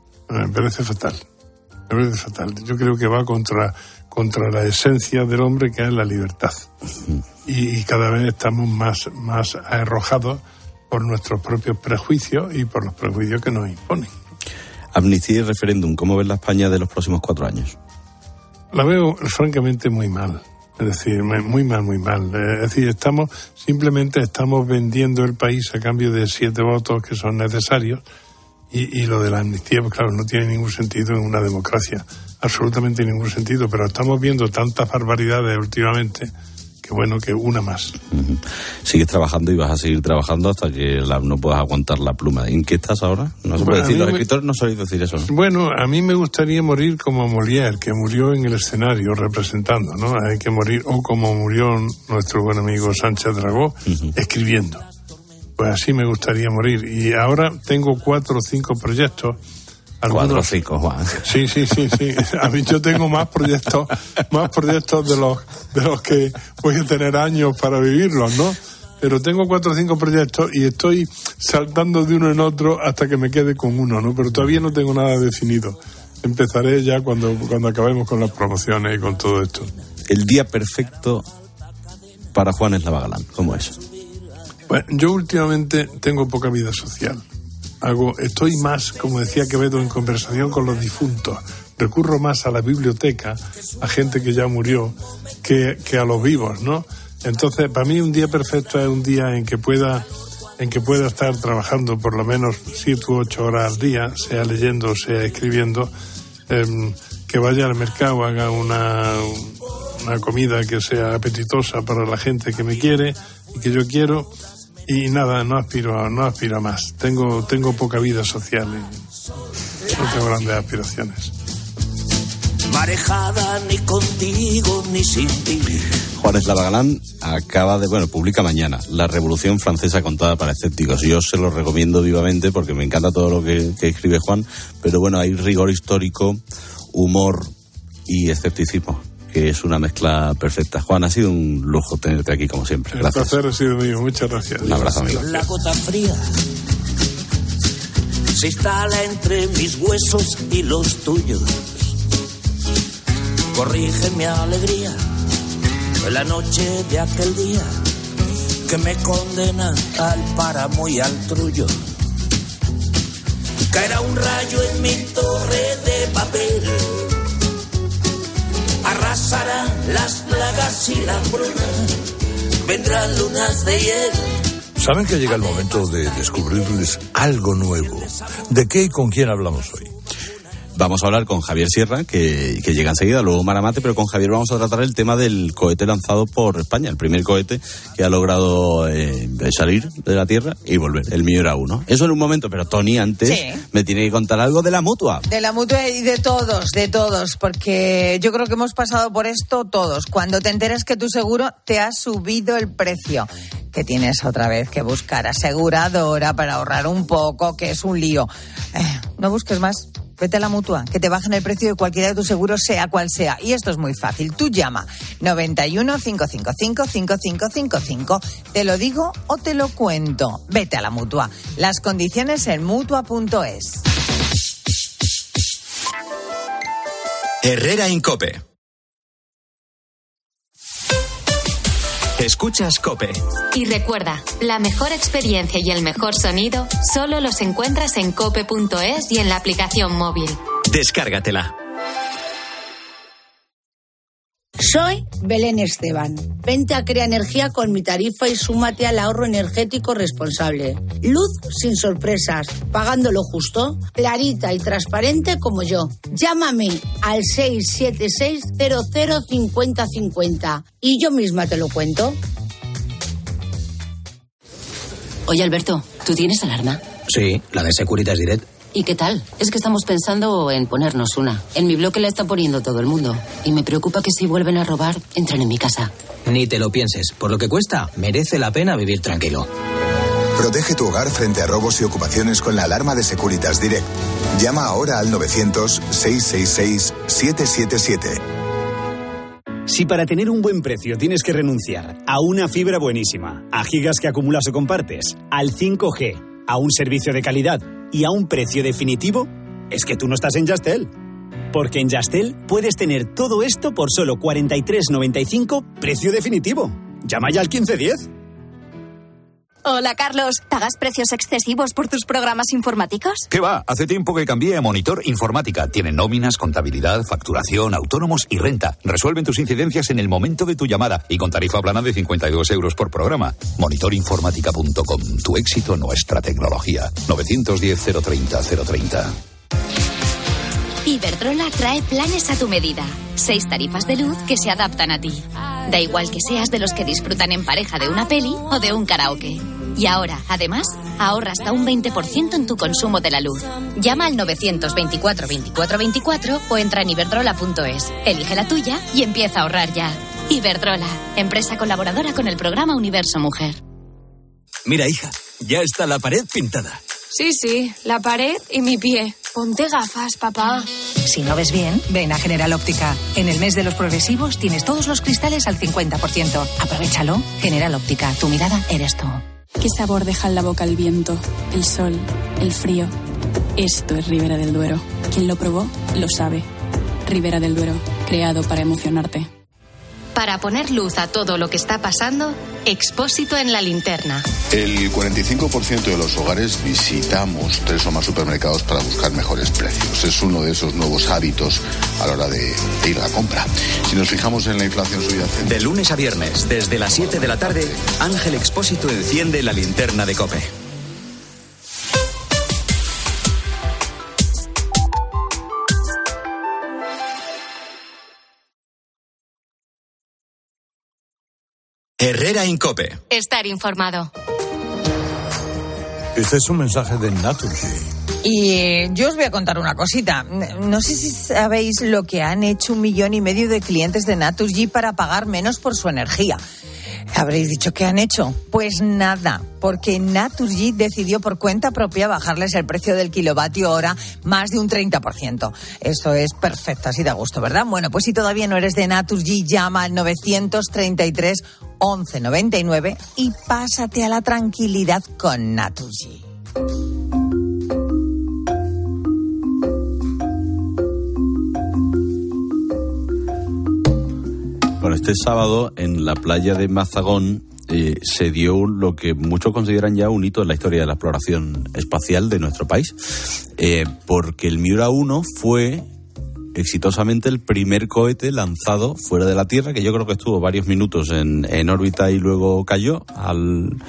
me parece fatal, me parece fatal. Yo creo que va contra contra la esencia del hombre, que es la libertad. Uh-huh. Y, y cada vez estamos más, más arrojados por nuestros propios prejuicios y por los prejuicios que nos imponen. Amnistía y referéndum, ¿cómo ves la España de los próximos cuatro años? La veo francamente muy mal. Es decir, muy mal, muy mal. Es decir, estamos, simplemente estamos vendiendo el país a cambio de siete votos que son necesarios. Y, y lo de la amnistía, pues claro, no tiene ningún sentido en una democracia, absolutamente ningún sentido, pero estamos viendo tantas barbaridades últimamente que bueno, que una más. Uh-huh. Sigues trabajando y vas a seguir trabajando hasta que la, no puedas aguantar la pluma. ¿En qué estás ahora? No se puede bueno, decir, los me... escritores no soléis decir eso, ¿no? Bueno, a mí me gustaría morir como Molière, que murió en el escenario representando, ¿no? Hay que morir, o como murió nuestro buen amigo Sánchez Dragó, uh-huh. escribiendo. Pues así me gustaría morir. Y ahora tengo cuatro o cinco proyectos. Algunos... Cuatro o cinco, Juan. Sí, sí, sí, sí. A mí yo tengo más proyectos, más proyectos de los, de los que voy a tener años para vivirlos, ¿no? Pero tengo cuatro o cinco proyectos y estoy saltando de uno en otro hasta que me quede con uno, ¿no? Pero todavía no tengo nada definido. Empezaré ya cuando, cuando acabemos con las promociones y con todo esto. El día perfecto para Juan Eslava Galán, ¿cómo es? Bueno, yo últimamente tengo poca vida social. Hago, estoy más, como decía Quevedo, en conversación con los difuntos. Recurro más a la biblioteca, a gente que ya murió, que, que a los vivos, ¿no? Entonces, para mí un día perfecto es un día en que pueda, en que pueda estar trabajando por lo menos siete u ocho horas al día, sea leyendo, sea escribiendo, eh, que vaya al mercado, haga una, una comida que sea apetitosa para la gente que me quiere y que yo quiero. Y nada, no aspiro a, no aspiro a más. Tengo, tengo poca vida social y no tengo grandes aspiraciones. Marejada ni contigo ni sin ti. Juan Eslava Galán acaba de, bueno, publica mañana La Revolución Francesa contada para escépticos. Yo se lo recomiendo vivamente porque me encanta todo lo que, que escribe Juan, pero bueno, hay rigor histórico, humor y escepticismo, que es una mezcla perfecta. Juan, ha sido un lujo tenerte aquí como siempre. Gracias. El placer ha sido mío, muchas gracias. Un abrazo, amigo. La gota fría se instala entre mis huesos y los tuyos. Corrige mi alegría en la noche de aquel día que me condena al páramo y al trullo. Caerá un rayo en mi torre de papel, arrasarán las plagas y la hambruna, vendrán lunas de hiel. ¿Saben que llega el momento de descubrirles algo nuevo? ¿De qué y con quién hablamos hoy? Vamos a hablar con Javier Sierra, que, que llega enseguida, luego Maramate, pero con Javier vamos a tratar el tema del cohete lanzado por España, el primer cohete que ha logrado eh, salir de la Tierra y volver, el Miura uno. Eso en un momento, pero Tony, antes sí. me tiene que contar algo de la Mutua. De la Mutua y de todos, de todos, porque yo creo que hemos pasado por esto todos. Cuando te enteras que tu seguro te ha subido el precio, que tienes otra vez que buscar aseguradora para ahorrar un poco, que es un lío. Eh, no busques más. Vete a la Mutua, que te bajen el precio de cualquiera de tus seguros, sea cual sea. Y esto es muy fácil. Tú llama noventa y uno, cinco cinco cinco, cinco cinco cinco cinco. ¿Te lo digo o te lo cuento? Vete a la Mutua. Las condiciones en mutua punto es. Herrera Incope. Escuchas COPE. Y recuerda, la mejor experiencia y el mejor sonido solo los encuentras en cope punto es y en la aplicación móvil. Descárgatela. Soy Belén Esteban. Vente a Crea Energía con mi tarifa y súmate al ahorro energético responsable. Luz sin sorpresas, pagando lo justo, clarita y transparente como yo. Llámame al seis siete seis, cero cero cinco cero cinco cero y yo misma te lo cuento. Oye, Alberto, ¿tú tienes alarma? Sí, la de Securitas Direct. ¿Y qué tal? Es que estamos pensando en ponernos una. En mi bloque la está poniendo todo el mundo. Y me preocupa que si vuelven a robar, entren en mi casa. Ni te lo pienses. Por lo que cuesta, merece la pena vivir tranquilo. Protege tu hogar frente a robos y ocupaciones con la alarma de Securitas Direct. Llama ahora al novecientos, seiscientos sesenta y seis, setecientos setenta y siete. Si para tener un buen precio tienes que renunciar a una fibra buenísima, a gigas que acumulas o compartes, al cinco G, a un servicio de calidad y a un precio definitivo, es que tú no estás en Yastel. Porque en Yastel puedes tener todo esto por solo cuarenta y tres noventa y cinco, precio definitivo. Llama ya al quince diez. Hola, Carlos. ¿Pagas precios excesivos por tus programas informáticos? ¿Qué va? Hace tiempo que cambié a Monitor Informática. Tienen nóminas, contabilidad, facturación, autónomos y renta. Resuelven tus incidencias en el momento de tu llamada y con tarifa plana de cincuenta y dos euros por programa. monitor informática punto com. Tu éxito, nuestra tecnología. nueve uno cero, cero treinta, cero treinta. Iberdrola trae planes a tu medida. Seis tarifas de luz que se adaptan a ti. Da igual que seas de los que disfrutan en pareja de una peli o de un karaoke. Y ahora, además, ahorra hasta un veinte por ciento en tu consumo de la luz. Llama al novecientos veinticuatro, veinticuatro, veinticuatro o entra en iberdrola punto es. Elige la tuya y empieza a ahorrar ya. Iberdrola, empresa colaboradora con el programa Universo Mujer. Mira, hija, ya está la pared pintada. Sí, sí, la pared y mi pie. Ponte gafas, papá. Si no ves bien, ven a General Óptica. En el mes de los progresivos tienes todos los cristales al cincuenta por ciento. Aprovechalo. General Óptica, tu mirada eres tú. ¿Qué sabor deja en la boca el viento, el sol, el frío? Esto es Ribera del Duero. Quien lo probó, lo sabe. Ribera del Duero, creado para emocionarte. Para poner luz a todo lo que está pasando, Expósito en la linterna. El cuarenta y cinco por ciento de los hogares visitamos tres o más supermercados para buscar mejores precios. Es uno de esos nuevos hábitos a la hora de, de ir a la compra. Si nos fijamos en la inflación subyacente... De lunes a viernes, desde las siete de la tarde, Ángel Expósito enciende la linterna de COPE. Herrera Incope. Estar informado. Este es un mensaje de Naturgy. Y eh, yo os voy a contar una cosita. No sé si sabéis lo que han hecho un millón y medio de clientes de Naturgy para pagar menos por su energía. Habréis dicho ¿qué han hecho? Pues nada, porque Naturgy decidió por cuenta propia bajarles el precio del kilovatio hora más de un treinta por ciento. Eso es perfecto, así da gusto, ¿verdad? Bueno, pues si todavía no eres de Naturgy, llama al novecientos treinta y tres, once noventa y nueve y pásate a la tranquilidad con Naturgy. Bueno, este sábado en la playa de Mazagón eh, se dio lo que muchos consideran ya un hito en la historia de la exploración espacial de nuestro país, eh, porque el Miura uno fue exitosamente el primer cohete lanzado fuera de la Tierra, que yo creo que estuvo varios minutos en, en órbita y luego cayó al,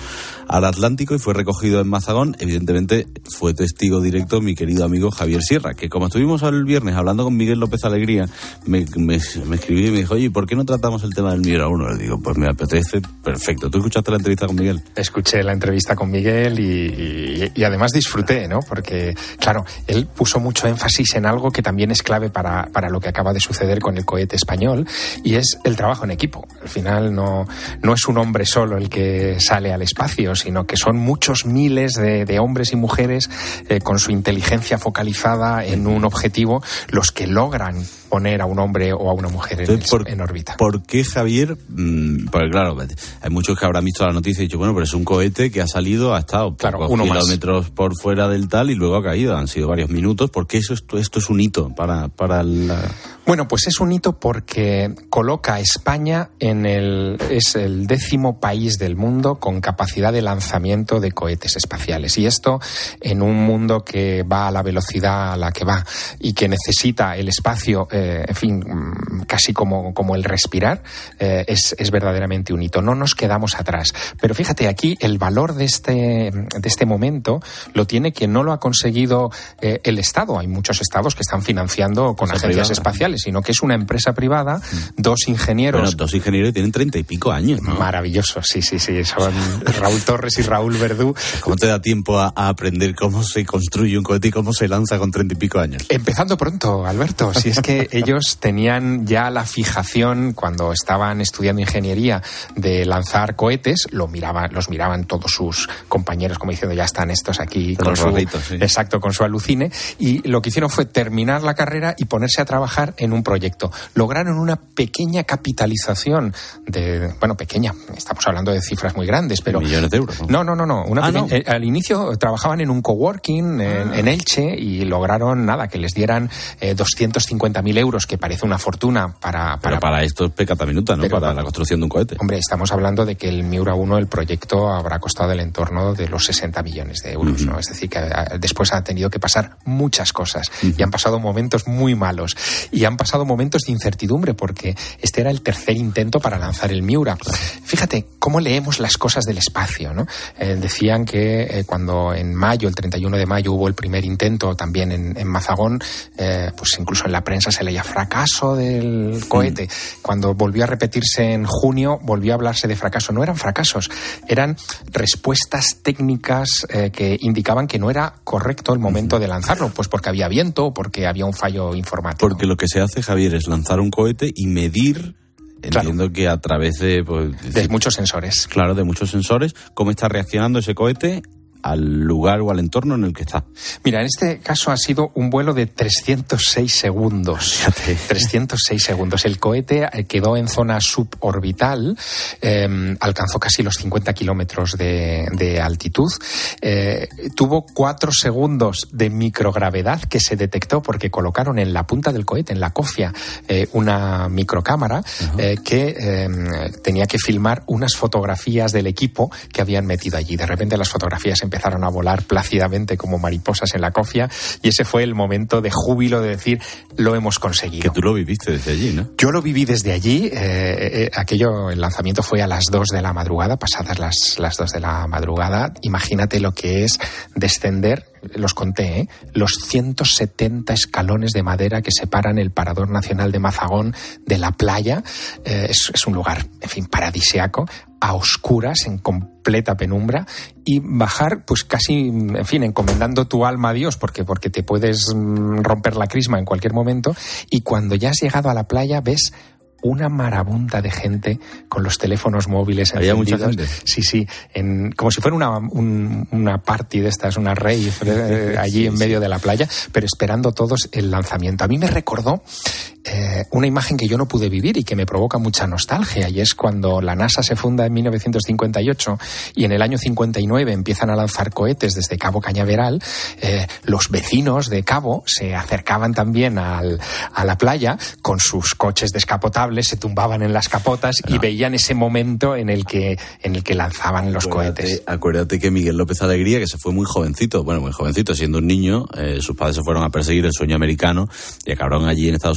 al Atlántico y fue recogido en Mazagón. Evidentemente fue testigo directo mi querido amigo Javier Sierra, que como estuvimos el viernes hablando con Miguel López Alegría, me, me, me escribió y me dijo, oye, ¿por qué no tratamos el tema del Miura uno? Le digo, pues me apetece, perfecto. ¿Tú escuchaste la entrevista con Miguel? Escuché la entrevista con Miguel y, y, y además disfruté, ¿no? Porque, claro, él puso mucho énfasis en algo que también es clave para, para lo que acaba de suceder con el cohete español, y es el trabajo en equipo. Al final no, no es un hombre solo el que sale al espacio, sino que son muchos miles de, de hombres y mujeres eh, con su inteligencia focalizada en un objetivo los que logran poner a un hombre o a una mujer en, Entonces, por, en órbita. ¿Por qué, Javier? Mm, pues claro, hay muchos que habrán visto la noticia y dicho, bueno, pero es un cohete que ha salido, ha estado claro, pocos kilómetros más por fuera del tal y luego ha caído. Han sido varios minutos. ¿Por qué eso, esto, esto es un hito para, para la... Bueno, pues es un hito porque coloca a España en el... es el décimo país del mundo con capacidad de lanzamiento de cohetes espaciales. Y esto en un mundo que va a la velocidad a la que va y que necesita el espacio, eh, en fin, casi como, como el respirar, eh, es, es verdaderamente un hito. No nos quedamos atrás. Pero fíjate, aquí el valor de este, de este momento lo tiene quien no lo ha conseguido eh, el Estado. Hay muchos estados que están financiando con agencias privada. espaciales, sino que es una empresa privada, dos ingenieros... Bueno, dos ingenieros tienen treinta y pico años, ¿no? Maravilloso, sí, sí, sí. Son Raúl Torres y Raúl Verdú. ¿Cómo te da tiempo a, a aprender cómo se construye un cohete y cómo se lanza con treinta y pico años? Empezando pronto, Alberto. Si es que ellos tenían ya la fijación, cuando estaban estudiando ingeniería, de lanzar cohetes, lo miraban, los miraban todos sus compañeros como diciendo, ya están estos aquí con los su, raritos, sí. Exacto, con su alucine, y lo que hicieron fue terminar la carrera y ponerse a trabajar en un proyecto. Lograron una pequeña capitalización de, bueno, pequeña, estamos hablando de cifras muy grandes, pero... Millones de euros. No, no, no, no. Una ah, pequeña, no. Eh, al inicio trabajaban en un coworking en, ah. en Elche y lograron, nada, que les dieran eh, doscientos cincuenta mil euros, que parece una fortuna para... para pero para esto es pecata minuta, ¿no? Pero, para la construcción de un cohete. Hombre, estamos hablando de que el Miura uno, el proyecto, habrá costado el entorno de los sesenta millones de euros, uh-huh. ¿no? Es decir, que a, después han tenido que pasar muchas cosas uh-huh. y han pasado momentos muy malos y han pasado momentos de incertidumbre porque este era el tercer intento para lanzar el Miura. Fíjate cómo leemos las cosas del espacio, ¿no? Eh, decían que eh, cuando en mayo, el treinta y uno de mayo, hubo el primer intento también en, en Mazagón, eh, pues incluso en la prensa se leía fracaso del cohete. Uh-huh. Cuando volvió a repetirse en junio, volvió a hablarse de fracaso. No eran fracasos, eran respuestas técnicas eh, que indicaban que no era correcto el momento uh-huh. de lanzarlo, pues porque había viento o porque había un fallo informático. Porque lo que se hace, Javier, es lanzar un cohete y medir, entiendo claro. que a través de... Pues, de muchos sensores. Claro, de muchos sensores, cómo está reaccionando ese cohete al lugar o al entorno en el que está. Mira, en este caso ha sido un vuelo de trescientos seis segundos. Fíjate. trescientos seis segundos. El cohete quedó en zona suborbital, eh, alcanzó casi los cincuenta kilómetros de, de altitud, eh, tuvo cuatro segundos de microgravedad que se detectó porque colocaron en la punta del cohete, en la cofia, eh, una microcámara uh-huh. eh, que eh, tenía que filmar unas fotografías del equipo que habían metido allí. De repente las fotografías empezaron a volar plácidamente como mariposas en la cofia y ese fue el momento de júbilo de decir, lo hemos conseguido. Que tú lo viviste desde allí, ¿no? Yo lo viví desde allí. Eh, eh, aquello, el lanzamiento fue a las dos de la madrugada, pasadas las, las dos de la madrugada. Imagínate lo que es descender, los conté, ¿eh? los ciento setenta escalones de madera que separan el Parador Nacional de Mazagón de la playa. Eh, es, es un lugar, en fin, paradisíaco, a oscuras, en completa penumbra, y bajar, pues casi, en fin, encomendando tu alma a Dios, porque, porque te puedes romper la crisma en cualquier momento, y cuando ya has llegado a la playa ves una marabunta de gente con los teléfonos móviles encendidos. ¿Había mucha gente? Sí, sí, en, como si fuera una, un, una party de estas, una rave eh, allí sí, en medio sí. de la playa, pero esperando todos el lanzamiento. A mí me recordó eh, una imagen que yo no pude vivir y que me provoca mucha nostalgia, y es cuando la NASA se funda en mil novecientos cincuenta y ocho y en el año cincuenta y nueve empiezan a lanzar cohetes desde Cabo Cañaveral. Eh, los vecinos de Cabo se acercaban también al, a la playa con sus coches descapotables, se tumbaban en las capotas no. y veían ese momento en el que en el que lanzaban los acuérdate, cohetes. Acuérdate que Miguel López Alegría, que se fue muy jovencito, bueno, muy jovencito, siendo un niño, eh, sus padres se fueron a perseguir el sueño americano y acabaron allí en Estados Unidos, y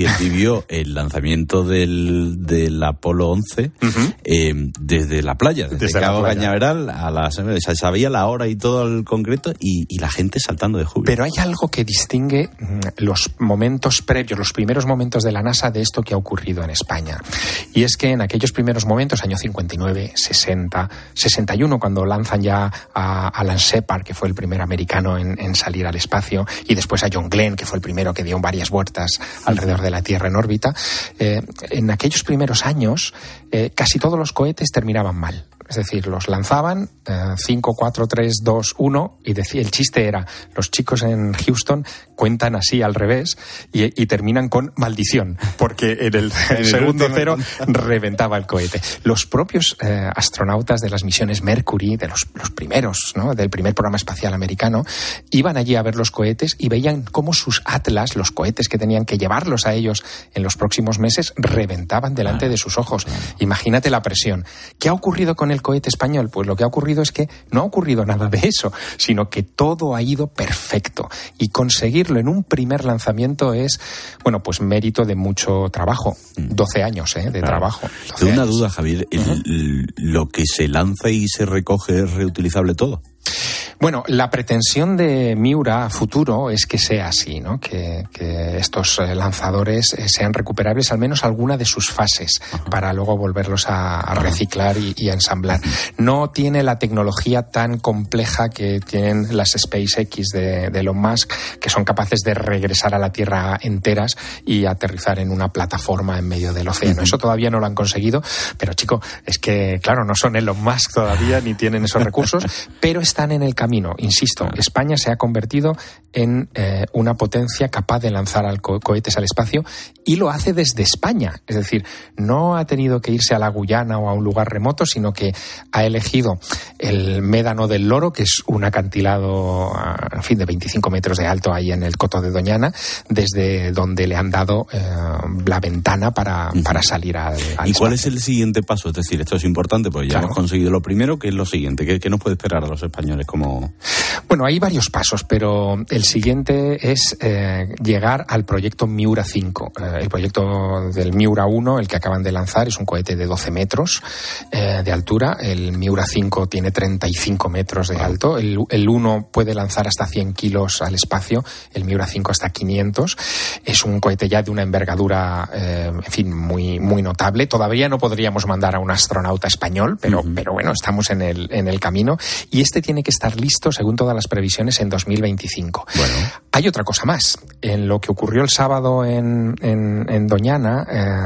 él vivió el lanzamiento del, del Apolo once uh-huh. eh, desde la playa, desde, desde Cabo Cañaveral a la, se sabía la hora y todo el concreto y, y la gente saltando de júbilo. Pero hay algo que distingue los momentos previos, los primeros momentos de la NASA de esto que ha ocurrido en España. Y es que en aquellos primeros momentos, años cincuenta y nueve, sesenta, sesenta y uno, cuando lanzan ya a Alan Shepard, que fue el primer americano en, en salir al espacio, y después a John Glenn, que fue el primero que dio varias vueltas alrededor de la Tierra en órbita, eh, en aquellos primeros años eh, casi todos los cohetes terminaban mal. Es decir, los lanzaban cinco, cuatro, tres, dos, uno y decía, el chiste era, los chicos en Houston cuentan así al revés y, y terminan con maldición, porque en el, en el segundo cero reventaba el cohete. Los propios eh, astronautas de las misiones Mercury, de los, los primeros, ¿no?, del primer programa espacial americano, iban allí a ver los cohetes y veían cómo sus Atlas, los cohetes que tenían que llevarlos a ellos en los próximos meses, reventaban delante de sus ojos. Imagínate la presión. ¿Qué ha ocurrido con el cohete español? Pues lo que ha ocurrido es que no ha ocurrido nada de eso, sino que todo ha ido perfecto. Y conseguirlo en un primer lanzamiento es, bueno, pues mérito de mucho trabajo. doce años, ¿eh? De claro. trabajo. Tengo una duda, Javier. El, uh-huh. ¿Lo que se lanza y se recoge es reutilizable todo? Bueno, la pretensión de Miura a futuro es que sea así, ¿no? Que, que estos lanzadores sean recuperables, al menos alguna de sus fases, uh-huh. para luego volverlos a, a reciclar y, y a ensamblar. Uh-huh. No tiene la tecnología tan compleja que tienen las SpaceX de, de Elon Musk, que son capaces de regresar a la Tierra enteras y aterrizar en una plataforma en medio del océano. Uh-huh. Eso todavía no lo han conseguido, pero chico, es que, claro, no son Elon Musk todavía, ni tienen esos recursos, pero están en el camino. Insisto, España se ha convertido en eh, una potencia capaz de lanzar al co- cohetes al espacio y lo hace desde España. Es decir, no ha tenido que irse a la Guyana o a un lugar remoto, sino que ha elegido el Médano del Loro, que es un acantilado, en fin, de veinticinco metros de alto ahí en el Coto de Doñana, desde donde le han dado eh, la ventana para, para salir al, al ¿Y espacio. cuál es el siguiente paso? Es decir, esto es importante porque ya claro. hemos conseguido lo primero, que es lo siguiente. ¿Qué, qué nos puede esperar a los españoles como...? Bueno, hay varios pasos, pero el siguiente es eh, llegar al proyecto Miura cinco. Eh, el proyecto del Miura uno, el que acaban de lanzar, es un cohete de doce metros eh, de altura. El Miura cinco tiene treinta y cinco metros de alto. El, el uno puede lanzar hasta cien kilos al espacio, el Miura cinco hasta quinientos. Es un cohete ya de una envergadura, eh, en fin, muy, muy notable. Todavía no podríamos mandar a un astronauta español, pero, uh-huh. pero bueno, estamos en el, en el camino. Y este tiene que estar listo, según todas las previsiones, en dos mil veinticinco. Bueno. Hay otra cosa más. En lo que ocurrió el sábado en, en, en Doñana,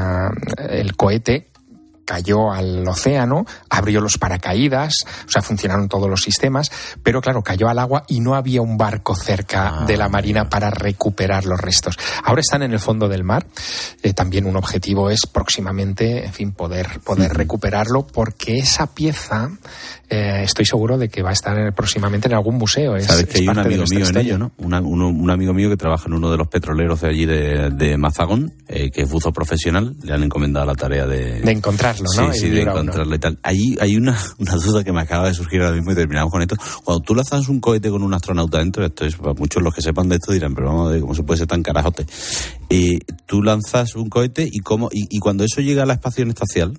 eh, el cohete cayó al océano, abrió los paracaídas, o sea, funcionaron todos los sistemas, pero claro, cayó al agua y no había un barco cerca ah, de la marina para recuperar los restos. Ahora están en el fondo del mar. Eh, también un objetivo es próximamente, en fin, poder, poder uh-huh. recuperarlo, porque esa pieza eh, estoy seguro de que va a estar en, próximamente en algún museo. Es, Sabes que es hay un amigo mío historia. en ello, ¿no? Una, uno, un amigo mío que trabaja en uno de los petroleros de allí de, de Mazagón, eh, que es buzo profesional, le han encomendado la tarea de... De encontrarlo, ¿no? Sí, sí, de encontrarlo y tal. Ahí hay una, una duda que me acaba de surgir ahora mismo y terminamos con esto. Cuando tú lanzas un cohete con un astronauta dentro, esto es, para muchos los que sepan de esto dirán, pero vamos a ver cómo se puede ser tan carajote. Eh, tú lanzas un cohete y cómo y, y cuando eso llega a la estación espacial,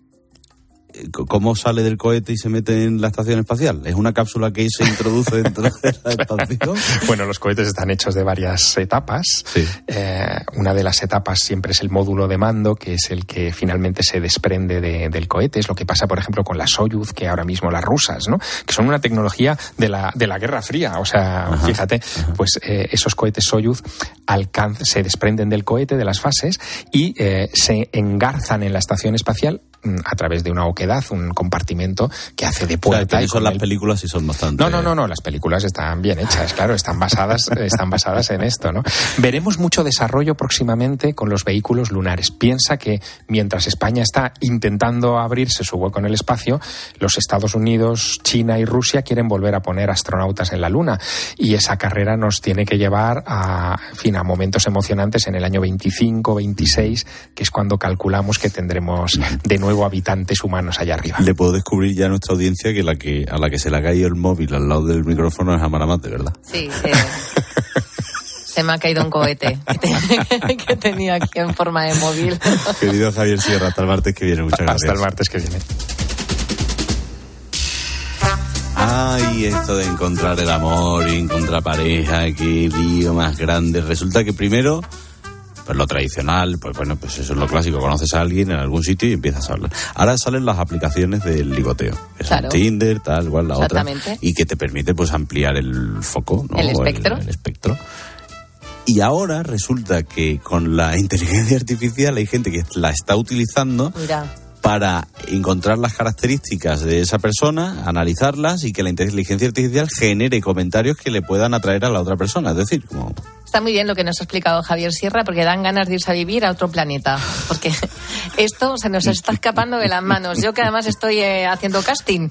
¿cómo sale del cohete y se mete en la estación espacial? ¿Es una cápsula que se introduce dentro de la estación? Bueno, los cohetes están hechos de varias etapas. Sí. Eh, una de las etapas siempre es el módulo de mando, que es el que finalmente se desprende de, del cohete. Es lo que pasa, por ejemplo, con la Soyuz, que ahora mismo las rusas, ¿no? Que son una tecnología de la, de la Guerra Fría. O sea, ajá, fíjate, ajá. pues eh, esos cohetes Soyuz alcanz- se desprenden del cohete, de las fases, y eh, se engarzan en la estación espacial a través de una oquedad, un compartimento que hace de puerta. O sea, y son las el... películas y son bastante... No, no, no, no, las películas están bien hechas, claro, están basadas, están basadas en esto, ¿no? Veremos mucho desarrollo próximamente con los vehículos lunares. Piensa que mientras España está intentando abrirse su hueco en el espacio, los Estados Unidos, China y Rusia quieren volver a poner astronautas en la Luna, y esa carrera nos tiene que llevar a, en fin, a momentos emocionantes en el año veinticinco, veintiséis, que es cuando calculamos que tendremos de nuevo habitantes humanos allá arriba. Le puedo descubrir ya a nuestra audiencia que la que a la que se le ha caído el móvil al lado del micrófono es a Maramate, ¿verdad? Sí. Eh... Se me ha caído un cohete que, te, que tenía aquí en forma de móvil. Querido Javier Sierra, hasta el martes que viene. Muchas gracias. Hasta el martes que viene. Ay, esto de encontrar el amor y encontrar pareja, qué lío más grande. Resulta que primero, pues lo tradicional, pues bueno, pues eso es lo clásico. Conoces a alguien en algún sitio y empiezas a hablar. Ahora salen las aplicaciones del ligoteo. Que claro. son Tinder, tal, cual, la otra. Exactamente. Y que te permite pues ampliar el foco, ¿no? El espectro. El, el espectro. Y ahora resulta que con la inteligencia artificial hay gente que la está utilizando Mira. para encontrar las características de esa persona, analizarlas y que la inteligencia artificial genere comentarios que le puedan atraer a la otra persona. Es decir, como... Está muy bien lo que nos ha explicado Javier Sierra, porque dan ganas de irse a vivir a otro planeta. Porque esto se nos está escapando de las manos. Yo que además estoy eh, haciendo casting.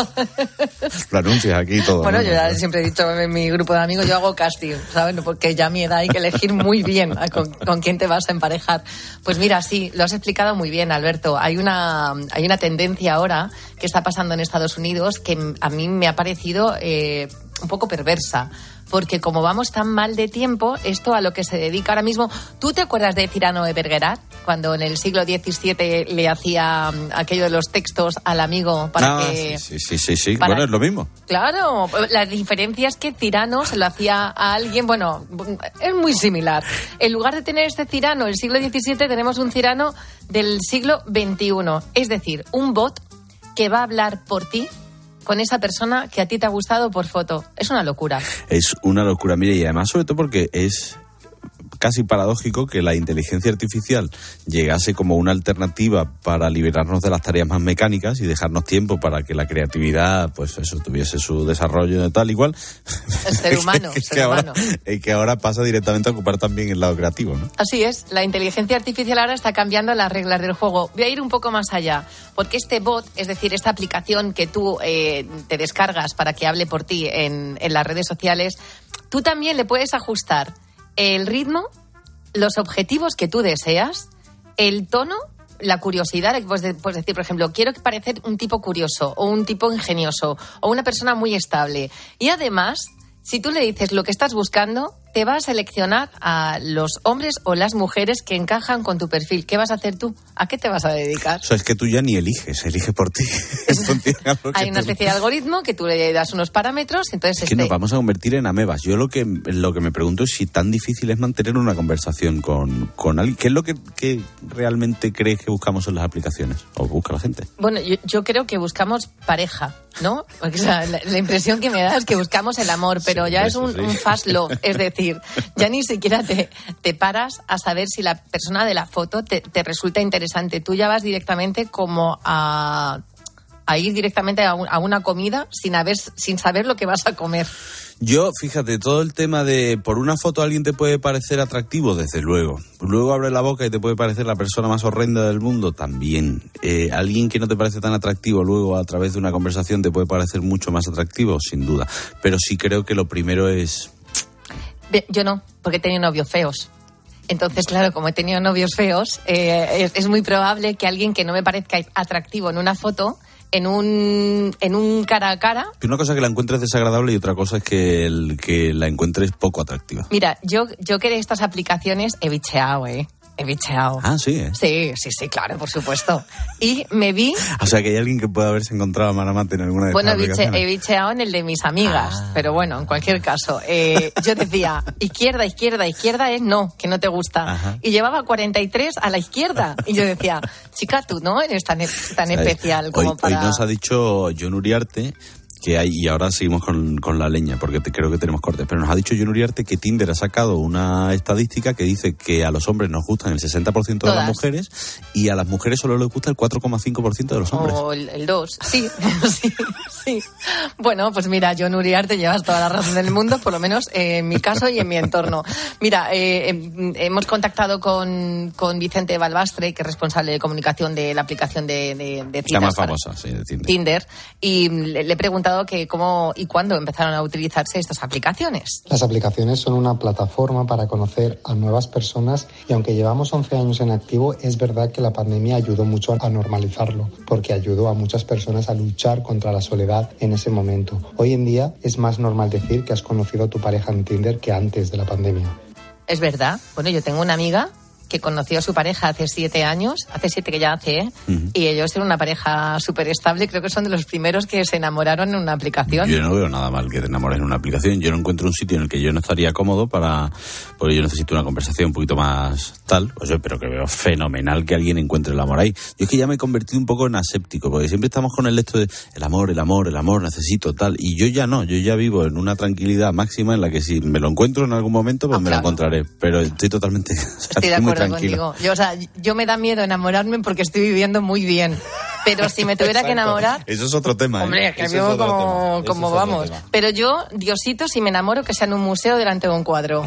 Lo anuncias aquí y todo. Bueno, ¿no? yo ya siempre he dicho en mi grupo de amigos, yo hago casting, ¿sabes? Porque ya a mi edad hay que elegir muy bien con, con quién te vas a emparejar. Pues mira, sí, lo has explicado muy bien, Alberto. Hay una, hay una tendencia ahora que está pasando en Estados Unidos que a mí me ha parecido eh, un poco perversa. Porque como vamos tan mal de tiempo, esto a lo que se dedica ahora mismo... ¿Tú te acuerdas de Cyrano de Bergerac? Cuando en el siglo diecisiete le hacía aquello de los textos al amigo para ah, que... Sí, sí, sí, sí. Para... Bueno, es lo mismo. Claro, la diferencia es que Cyrano se lo hacía a alguien... Bueno, es muy similar. En lugar de tener este Cyrano del siglo diecisiete, tenemos un Cyrano del siglo veintiuno. Es decir, un bot que va a hablar por ti con esa persona que a ti te ha gustado por foto. Es una locura. Es una locura, mire, y además sobre todo porque es casi paradójico que la inteligencia artificial llegase como una alternativa para liberarnos de las tareas más mecánicas y dejarnos tiempo para que la creatividad, pues eso, tuviese su desarrollo de tal y cual. El ser humano, que, ser que humano. Ahora, que ahora pasa directamente a ocupar también el lado creativo, ¿no? Así es, la inteligencia artificial ahora está cambiando las reglas del juego. Voy a ir un poco más allá, porque este bot, es decir, esta aplicación que tú eh, te descargas para que hable por ti en, en las redes sociales, tú también le puedes ajustar el ritmo, los objetivos que tú deseas, el tono, la curiosidad. Puedes, puedes decir, por ejemplo, quiero parecer un tipo curioso o un tipo ingenioso o una persona muy estable. Y además, si tú le dices lo que estás buscando, te va a seleccionar a los hombres o las mujeres que encajan con tu perfil. ¿Qué vas a hacer tú? ¿A qué te vas a dedicar? O sea, es que tú ya ni eliges, elige por ti. Hay una especie de algoritmo que tú le das unos parámetros, entonces... Es que este... nos vamos a convertir en amebas. Yo lo que lo que me pregunto es si tan difícil es mantener una conversación con, con alguien. ¿Qué es lo que, que realmente crees que buscamos en las aplicaciones? ¿O busca la gente? Bueno, yo, yo creo que buscamos pareja, ¿no? Porque, o sea, la, la impresión que me da es que buscamos el amor, pero sí, ya es un, sí. un fast love, es decir, ya ni siquiera te, te paras a saber si la persona de la foto te, te resulta interesante. Tú ya vas directamente como a, a ir directamente a, un, a una comida sin, haber, sin saber lo que vas a comer. Yo, fíjate, todo el tema de por una foto alguien te puede parecer atractivo, desde luego. Luego abre la boca y te puede parecer la persona más horrenda del mundo, también. Eh, alguien que no te parece tan atractivo, luego a través de una conversación te puede parecer mucho más atractivo, sin duda. Pero sí creo que lo primero es... Yo no, porque he tenido novios feos. Entonces, claro, como he tenido novios feos, eh, es, es muy probable que alguien que no me parezca atractivo en una foto, en un en un cara a cara... Una cosa es que la encuentres desagradable y otra cosa es que, el, que la encuentres poco atractiva. Mira, yo, yo que de estas aplicaciones he bicheado, ¿eh? He bicheado. Ah, sí, ¿eh? Sí, sí, sí, claro, por supuesto. Y me vi... O sea, que hay alguien que puede haberse encontrado a Maramate en alguna de bueno, estas aplicaciones. Bueno, he bicheado en el de mis amigas, ah. pero bueno, en cualquier caso. Eh, yo decía, izquierda, izquierda, izquierda es no, que no te gusta. Ajá. Y llevaba cuarenta y tres a la izquierda. Y yo decía, chica, tú no eres tan, tan especial como hoy, para... Hoy nos ha dicho Jon Uriarte que hay, y ahora seguimos con, con la leña, porque te, creo que tenemos cortes, pero nos ha dicho Jon Uriarte que Tinder ha sacado una estadística que dice que a los hombres nos gustan el sesenta por ciento de Todas. las mujeres y a las mujeres solo les gusta el cuatro coma cinco por ciento de los hombres. O el, el dos, sí, sí, sí. Bueno, pues mira, Jon Uriarte, llevas toda la razón del mundo, por lo menos en mi caso y en mi entorno. Mira, eh, eh, hemos contactado con, con Vicente Balbastre, que es responsable de comunicación de la aplicación de, de, de citas. La más famosa, sí, de Tinder. Tinder, y le, le he preguntado que cómo y cuándo empezaron a utilizarse estas aplicaciones. Las aplicaciones son una plataforma para conocer a nuevas personas y aunque llevamos once años en activo, es verdad que la pandemia ayudó mucho a normalizarlo, porque ayudó a muchas personas a luchar contra la soledad en ese momento. Hoy en día es más normal decir que has conocido a tu pareja en Tinder que antes de la pandemia. Es verdad. Bueno, yo tengo una amiga que conoció a su pareja hace siete años, hace siete que ya hace, ¿eh? Uh-huh. Y ellos eran una pareja súper estable, creo que son de los primeros que se enamoraron en una aplicación. Yo no veo nada mal que te enamores en una aplicación, yo no encuentro un sitio en el que yo no estaría cómodo para, porque yo necesito una conversación un poquito más tal, o sea, pero que veo fenomenal que alguien encuentre el amor ahí. Yo es que ya me he convertido un poco en aséptico, porque siempre estamos con el esto de el amor, el amor, el amor, necesito tal, y yo ya no, yo ya vivo en una tranquilidad máxima en la que si me lo encuentro en algún momento, pues ah, me claro. lo encontraré, pero estoy totalmente, o sea, estoy de acuerdo tranquilo. Contigo. Yo, o sea, yo me da miedo enamorarme porque estoy viviendo muy bien. Pero si me tuviera que enamorar... Eso es otro tema. Hombre, ¿eh? que vivo es como, como es vamos. Pero yo, Diosito, si me enamoro, que sea en un museo delante de un cuadro.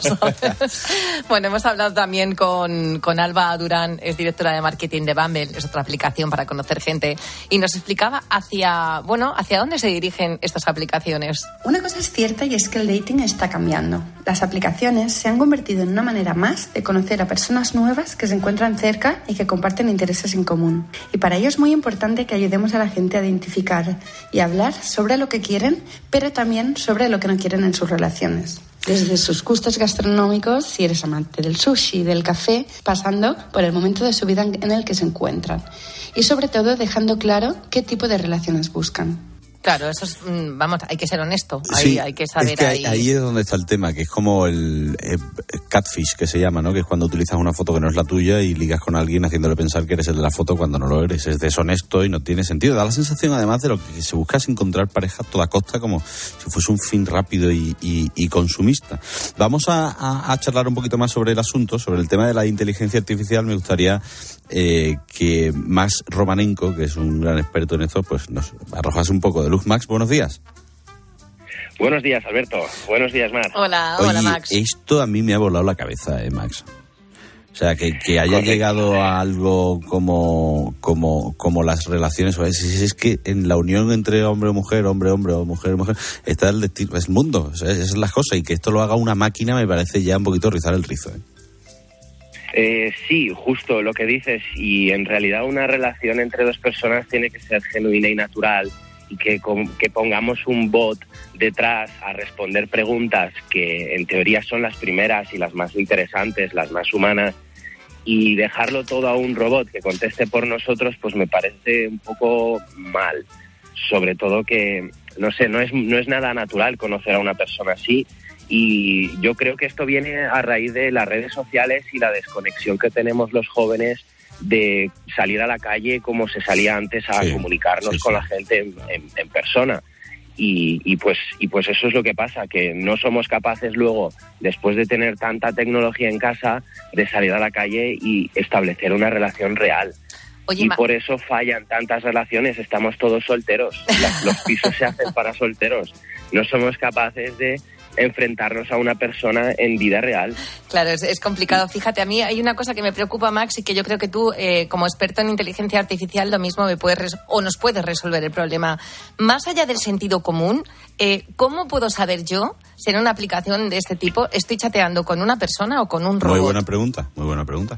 Bueno, hemos hablado también con, con Alba Durán, es directora de marketing de Bumble, es otra aplicación para conocer gente, y nos explicaba hacia, bueno, hacia dónde se dirigen estas aplicaciones. Una cosa es cierta y es que el dating está cambiando. Las aplicaciones se han convertido en una manera más de conocer a personas nuevas que se encuentran cerca y que comparten intereses en común. Y para ello es muy importante que ayudemos a la gente a identificar y hablar sobre lo que quieren, pero también sobre lo que no quieren en sus relaciones. Desde sus gustos gastronómicos, si eres amante del sushi, del café, pasando por el momento de su vida en el que se encuentran. Y sobre todo dejando claro qué tipo de relaciones buscan. Claro, eso es, vamos, hay que ser honesto, hay, sí, hay que saber es que ahí. Ahí es donde está el tema, que es como el eh, catfish que se llama, ¿no? Que es cuando utilizas una foto que no es la tuya y ligas con alguien haciéndole pensar que eres el de la foto cuando no lo eres. Es deshonesto y no tiene sentido. Da la sensación, además, de lo que se busca es encontrar pareja a toda costa, como si fuese un fin rápido y, y, y consumista. Vamos a, a, a charlar un poquito más sobre el asunto, sobre el tema de la inteligencia artificial. Me gustaría eh, que Max Romanenko, que es un gran experto en esto, pues nos arrojase un poco de luz. Max, buenos días. Buenos días, Alberto. Buenos días, Mar. Hola, Oye, hola, Max. Esto a mí me ha volado la cabeza, ¿eh, Max? O sea, que, que haya Correcto. llegado a algo como, como, como las relaciones. Es, es que en la unión entre hombre o mujer, hombre hombre o mujer mujer, está el destino, es el mundo. O sea, esas son las cosas. Y que esto lo haga una máquina me parece ya un poquito rizar el rizo, ¿eh? Eh, sí, justo lo que dices. Y en realidad una relación entre dos personas tiene que ser genuina y natural. Y que, que pongamos un bot detrás a responder preguntas que en teoría son las primeras y las más interesantes, las más humanas, y dejarlo todo a un robot que conteste por nosotros, pues me parece un poco mal. Sobre todo que, no sé, no es, no es nada natural conocer a una persona así, y yo creo que esto viene a raíz de las redes sociales y la desconexión que tenemos los jóvenes de salir a la calle como se salía antes a sí, comunicarnos sí, sí. con la gente en, en, en persona. Y, y pues y pues eso es lo que pasa, que no somos capaces luego, después de tener tanta tecnología en casa, de salir a la calle y establecer una relación real. Oye, y Ma- por eso fallan tantas relaciones, estamos todos solteros, Las, los pisos se hacen para solteros, no somos capaces de enfrentarnos a una persona en vida real. Claro, es, es complicado. Fíjate, a mí hay una cosa que me preocupa, Max, y que yo creo que tú, eh, como experto en inteligencia artificial, lo mismo me puedes res- o nos puedes resolver el problema. Más allá del sentido común, eh, ¿cómo puedo saber yo si en una aplicación de este tipo estoy chateando con una persona o con un robot? Muy buena pregunta, muy buena pregunta.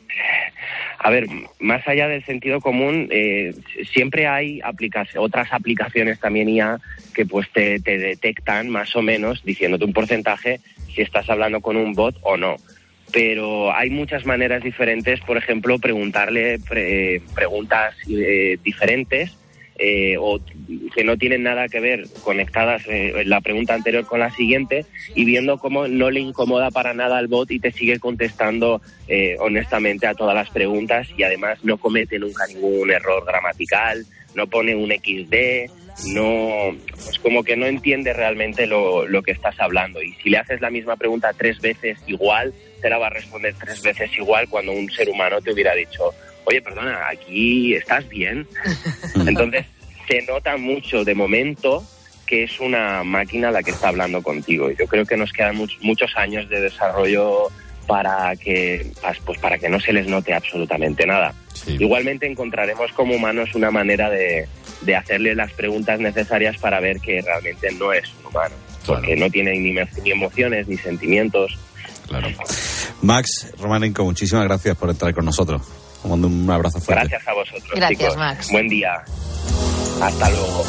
A ver, más allá del sentido común, eh, siempre hay aplica- otras aplicaciones también I A que pues te, te detectan más o menos, diciéndote un porcentaje, si estás hablando con un bot o no. Pero hay muchas maneras diferentes, por ejemplo, preguntarle pre- preguntas eh, diferentes eh, o que no tienen nada que ver, conectadas eh, la pregunta anterior con la siguiente, y viendo cómo no le incomoda para nada al bot y te sigue contestando eh, honestamente a todas las preguntas, y además no comete nunca ningún error gramatical, no pone un equis de, no, pues como que no entiende realmente lo, lo que estás hablando, y si le haces la misma pregunta tres veces igual, te la va a responder tres veces igual cuando un ser humano te hubiera dicho: oye, perdona, aquí estás bien. Entonces, se nota mucho de momento que es una máquina la que está hablando contigo. Yo creo que nos quedan much- muchos años de desarrollo para que, pues, para que no se les note absolutamente nada. Sí. Igualmente encontraremos como humanos una manera de, de hacerle las preguntas necesarias para ver que realmente no es un humano, claro. Porque no tiene ni, ni emociones ni sentimientos. Claro. Max Romanenko, muchísimas gracias por estar con nosotros. Os mando un abrazo fuerte. Gracias a vosotros, Gracias, chicos. Max. Buen día. Hasta luego.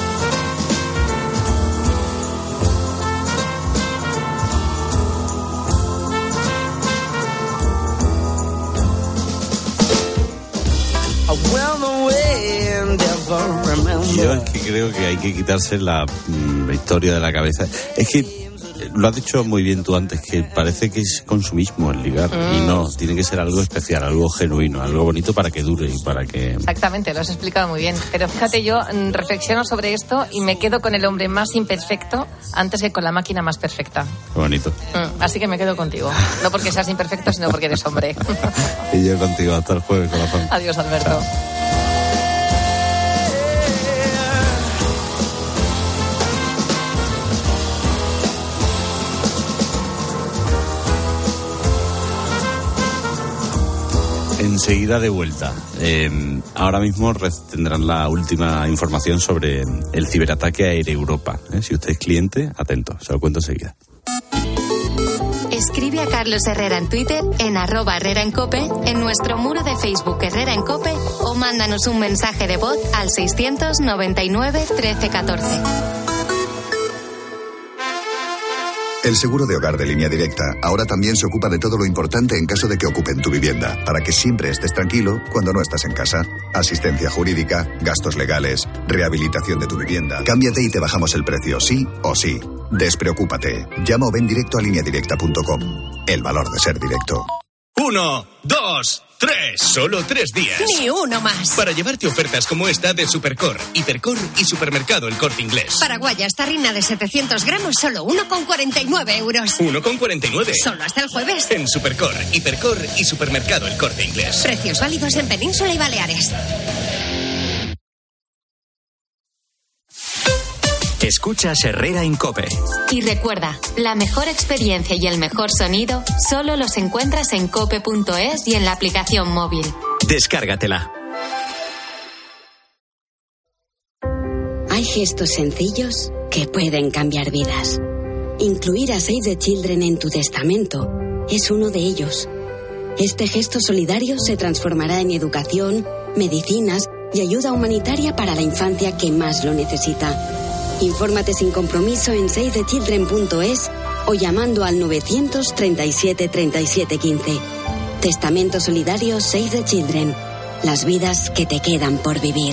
Yo es que creo que hay que quitarse la mm, historia de la cabeza. Es que lo has dicho muy bien tú antes, que parece que es consumismo el ligar. Mm. Y no, tiene que ser algo especial, algo genuino, algo bonito para que dure y para que... Exactamente, lo has explicado muy bien. Pero fíjate, yo reflexiono sobre esto y me quedo con el hombre más imperfecto antes que con la máquina más perfecta. Qué bonito. Mm, así que me quedo contigo. No porque seas imperfecto, sino porque eres hombre. Y yo contigo. Hasta el jueves, corazón. Adiós, Alberto. Chao. Enseguida de vuelta. Eh, ahora mismo tendrán la última información sobre el ciberataque a Air Europa. ¿eh? Si usted es cliente, atento, se lo cuento enseguida. Escribe a Carlos Herrera en Twitter, en arroba Herrera en Cope, en nuestro muro de Facebook Herrera en Cope, o mándanos un mensaje de voz al seiscientos noventa y nueve trece catorce. El seguro de hogar de Línea Directa ahora también se ocupa de todo lo importante en caso de que ocupen tu vivienda, para que siempre estés tranquilo cuando no estás en casa. Asistencia jurídica, gastos legales, rehabilitación de tu vivienda. Cámbiate y te bajamos el precio, sí o sí. Despreocúpate. Llama o ven directo a línea directa punto com. El valor de ser directo. Uno, dos, tres. Solo tres días. Ni uno más. Para llevarte ofertas como esta de Supercor, Hipercor y Supermercado El Corte Inglés. Paraguayas tarrina de setecientos gramos, solo uno con cuarenta y nueve euros. uno con cuarenta y nueve. Solo hasta el jueves. En Supercor, Hipercor y Supermercado El Corte Inglés. Precios válidos en Península y Baleares. Escuchas Herrera en Cope. Y recuerda, la mejor experiencia y el mejor sonido solo los encuentras en cope punto es y en la aplicación móvil. Descárgatela. Hay gestos sencillos que pueden cambiar vidas. Incluir a Save the Children en tu testamento es uno de ellos. Este gesto solidario se transformará en educación, medicinas y ayuda humanitaria para la infancia que más lo necesita. Infórmate sin compromiso en save the children punto es o llamando al novecientos treinta y siete treinta y siete quince. Testamento solidario Save the Children. Las vidas que te quedan por vivir.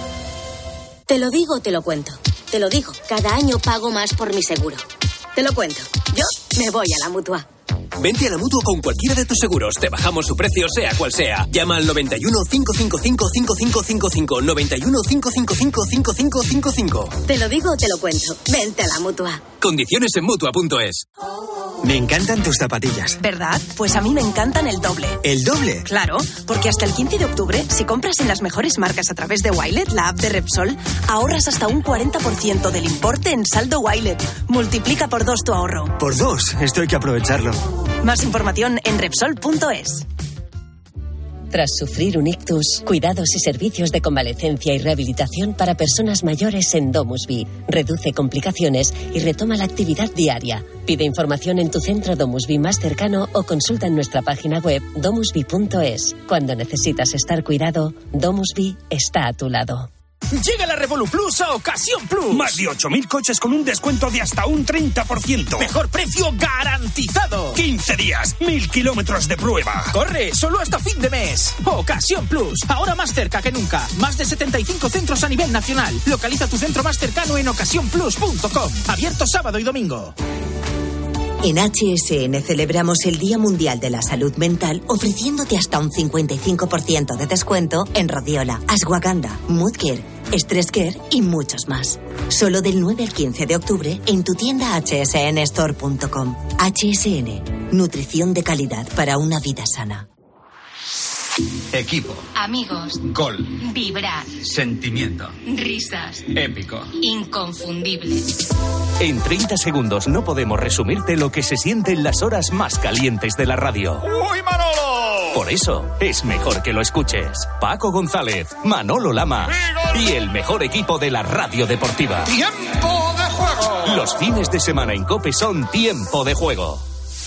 Te lo digo, te lo cuento. Te lo digo, cada año pago más por mi seguro. Te lo cuento. Yo me voy a la Mutua. Vente a la Mutua con cualquiera de tus seguros. Te bajamos su precio, sea cual sea. Llama al noventa y uno, cinco cinco cinco, cinco cinco cinco cinco. noventa y uno, cinco cinco cinco, cinco cinco cinco cinco. Te lo digo, te lo cuento. Vente a la Mutua. Condiciones en Mutua punto es. Me encantan tus zapatillas. ¿Verdad? Pues a mí me encantan el doble. ¿El doble? Claro, porque hasta el quince de octubre, si compras en las mejores marcas a través de Wilet, la app de Repsol, ahorras hasta un cuarenta por ciento del importe en saldo Wilet. Multiplica por dos tu ahorro. Por dos, esto hay que aprovecharlo. Más información en Repsol punto es. Tras sufrir un ictus, cuidados y servicios de convalecencia y rehabilitación para personas mayores en DomusVi. Reduce complicaciones y retoma la actividad diaria. Pide información en tu centro DomusVi más cercano o consulta en nuestra página web domusvi punto es. Cuando necesitas estar cuidado, DomusVi está a tu lado. Llega la Revolu Plus a Ocasión Plus. Más de ocho mil coches con un descuento de hasta un treinta por ciento. Mejor precio garantizado. quince días, mil kilómetros de prueba. Corre, solo hasta fin de mes. Ocasión Plus, ahora más cerca que nunca. Más de setenta y cinco centros a nivel nacional. Localiza tu centro más cercano en ocasión plus punto com. Abierto sábado y domingo. En H S N celebramos el Día Mundial de la Salud Mental ofreciéndote hasta un cincuenta y cinco por ciento de descuento en Rhodiola, Ashwagandha, Moodcare, Stress Care y muchos más. Solo del nueve al quince de octubre en tu tienda hache ese ene store punto com. H S N, nutrición de calidad para una vida sana. Equipo. Amigos. Gol. Vibrar. Sentimiento. Risas. Épico. Inconfundible. En treinta segundos no podemos resumirte lo que se siente en las horas más calientes de la radio. ¡Uy, Manolo! Por eso, es mejor que lo escuches. Paco González, Manolo Lama y el mejor equipo de la radio deportiva. ¡Tiempo de juego! Los fines de semana en COPE son Tiempo de Juego.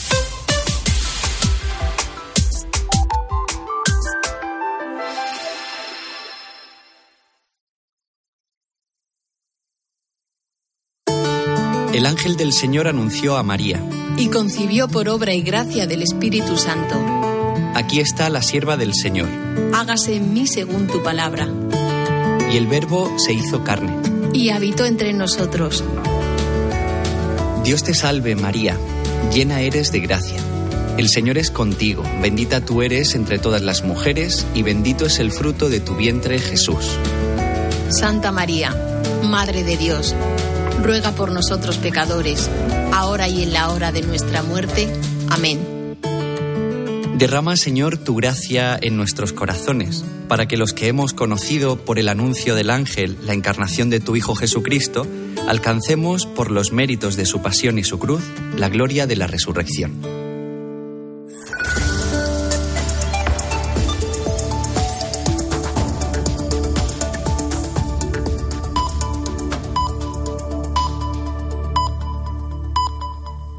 El ángel del Señor anunció a María. Y concibió por obra y gracia del Espíritu Santo. Aquí está la sierva del Señor. Hágase en mí según tu palabra. Y el Verbo se hizo carne. Y habitó entre nosotros. Dios te salve, María, llena eres de gracia. El Señor es contigo, bendita tú eres entre todas las mujeres, y bendito es el fruto de tu vientre, Jesús. Santa María, Madre de Dios, ruega por nosotros pecadores, ahora y en la hora de nuestra muerte. Amén. Derrama, Señor, tu gracia en nuestros corazones, para que los que hemos conocido por el anuncio del ángel la encarnación de tu Hijo Jesucristo, alcancemos, por los méritos de su pasión y su cruz, la gloria de la resurrección.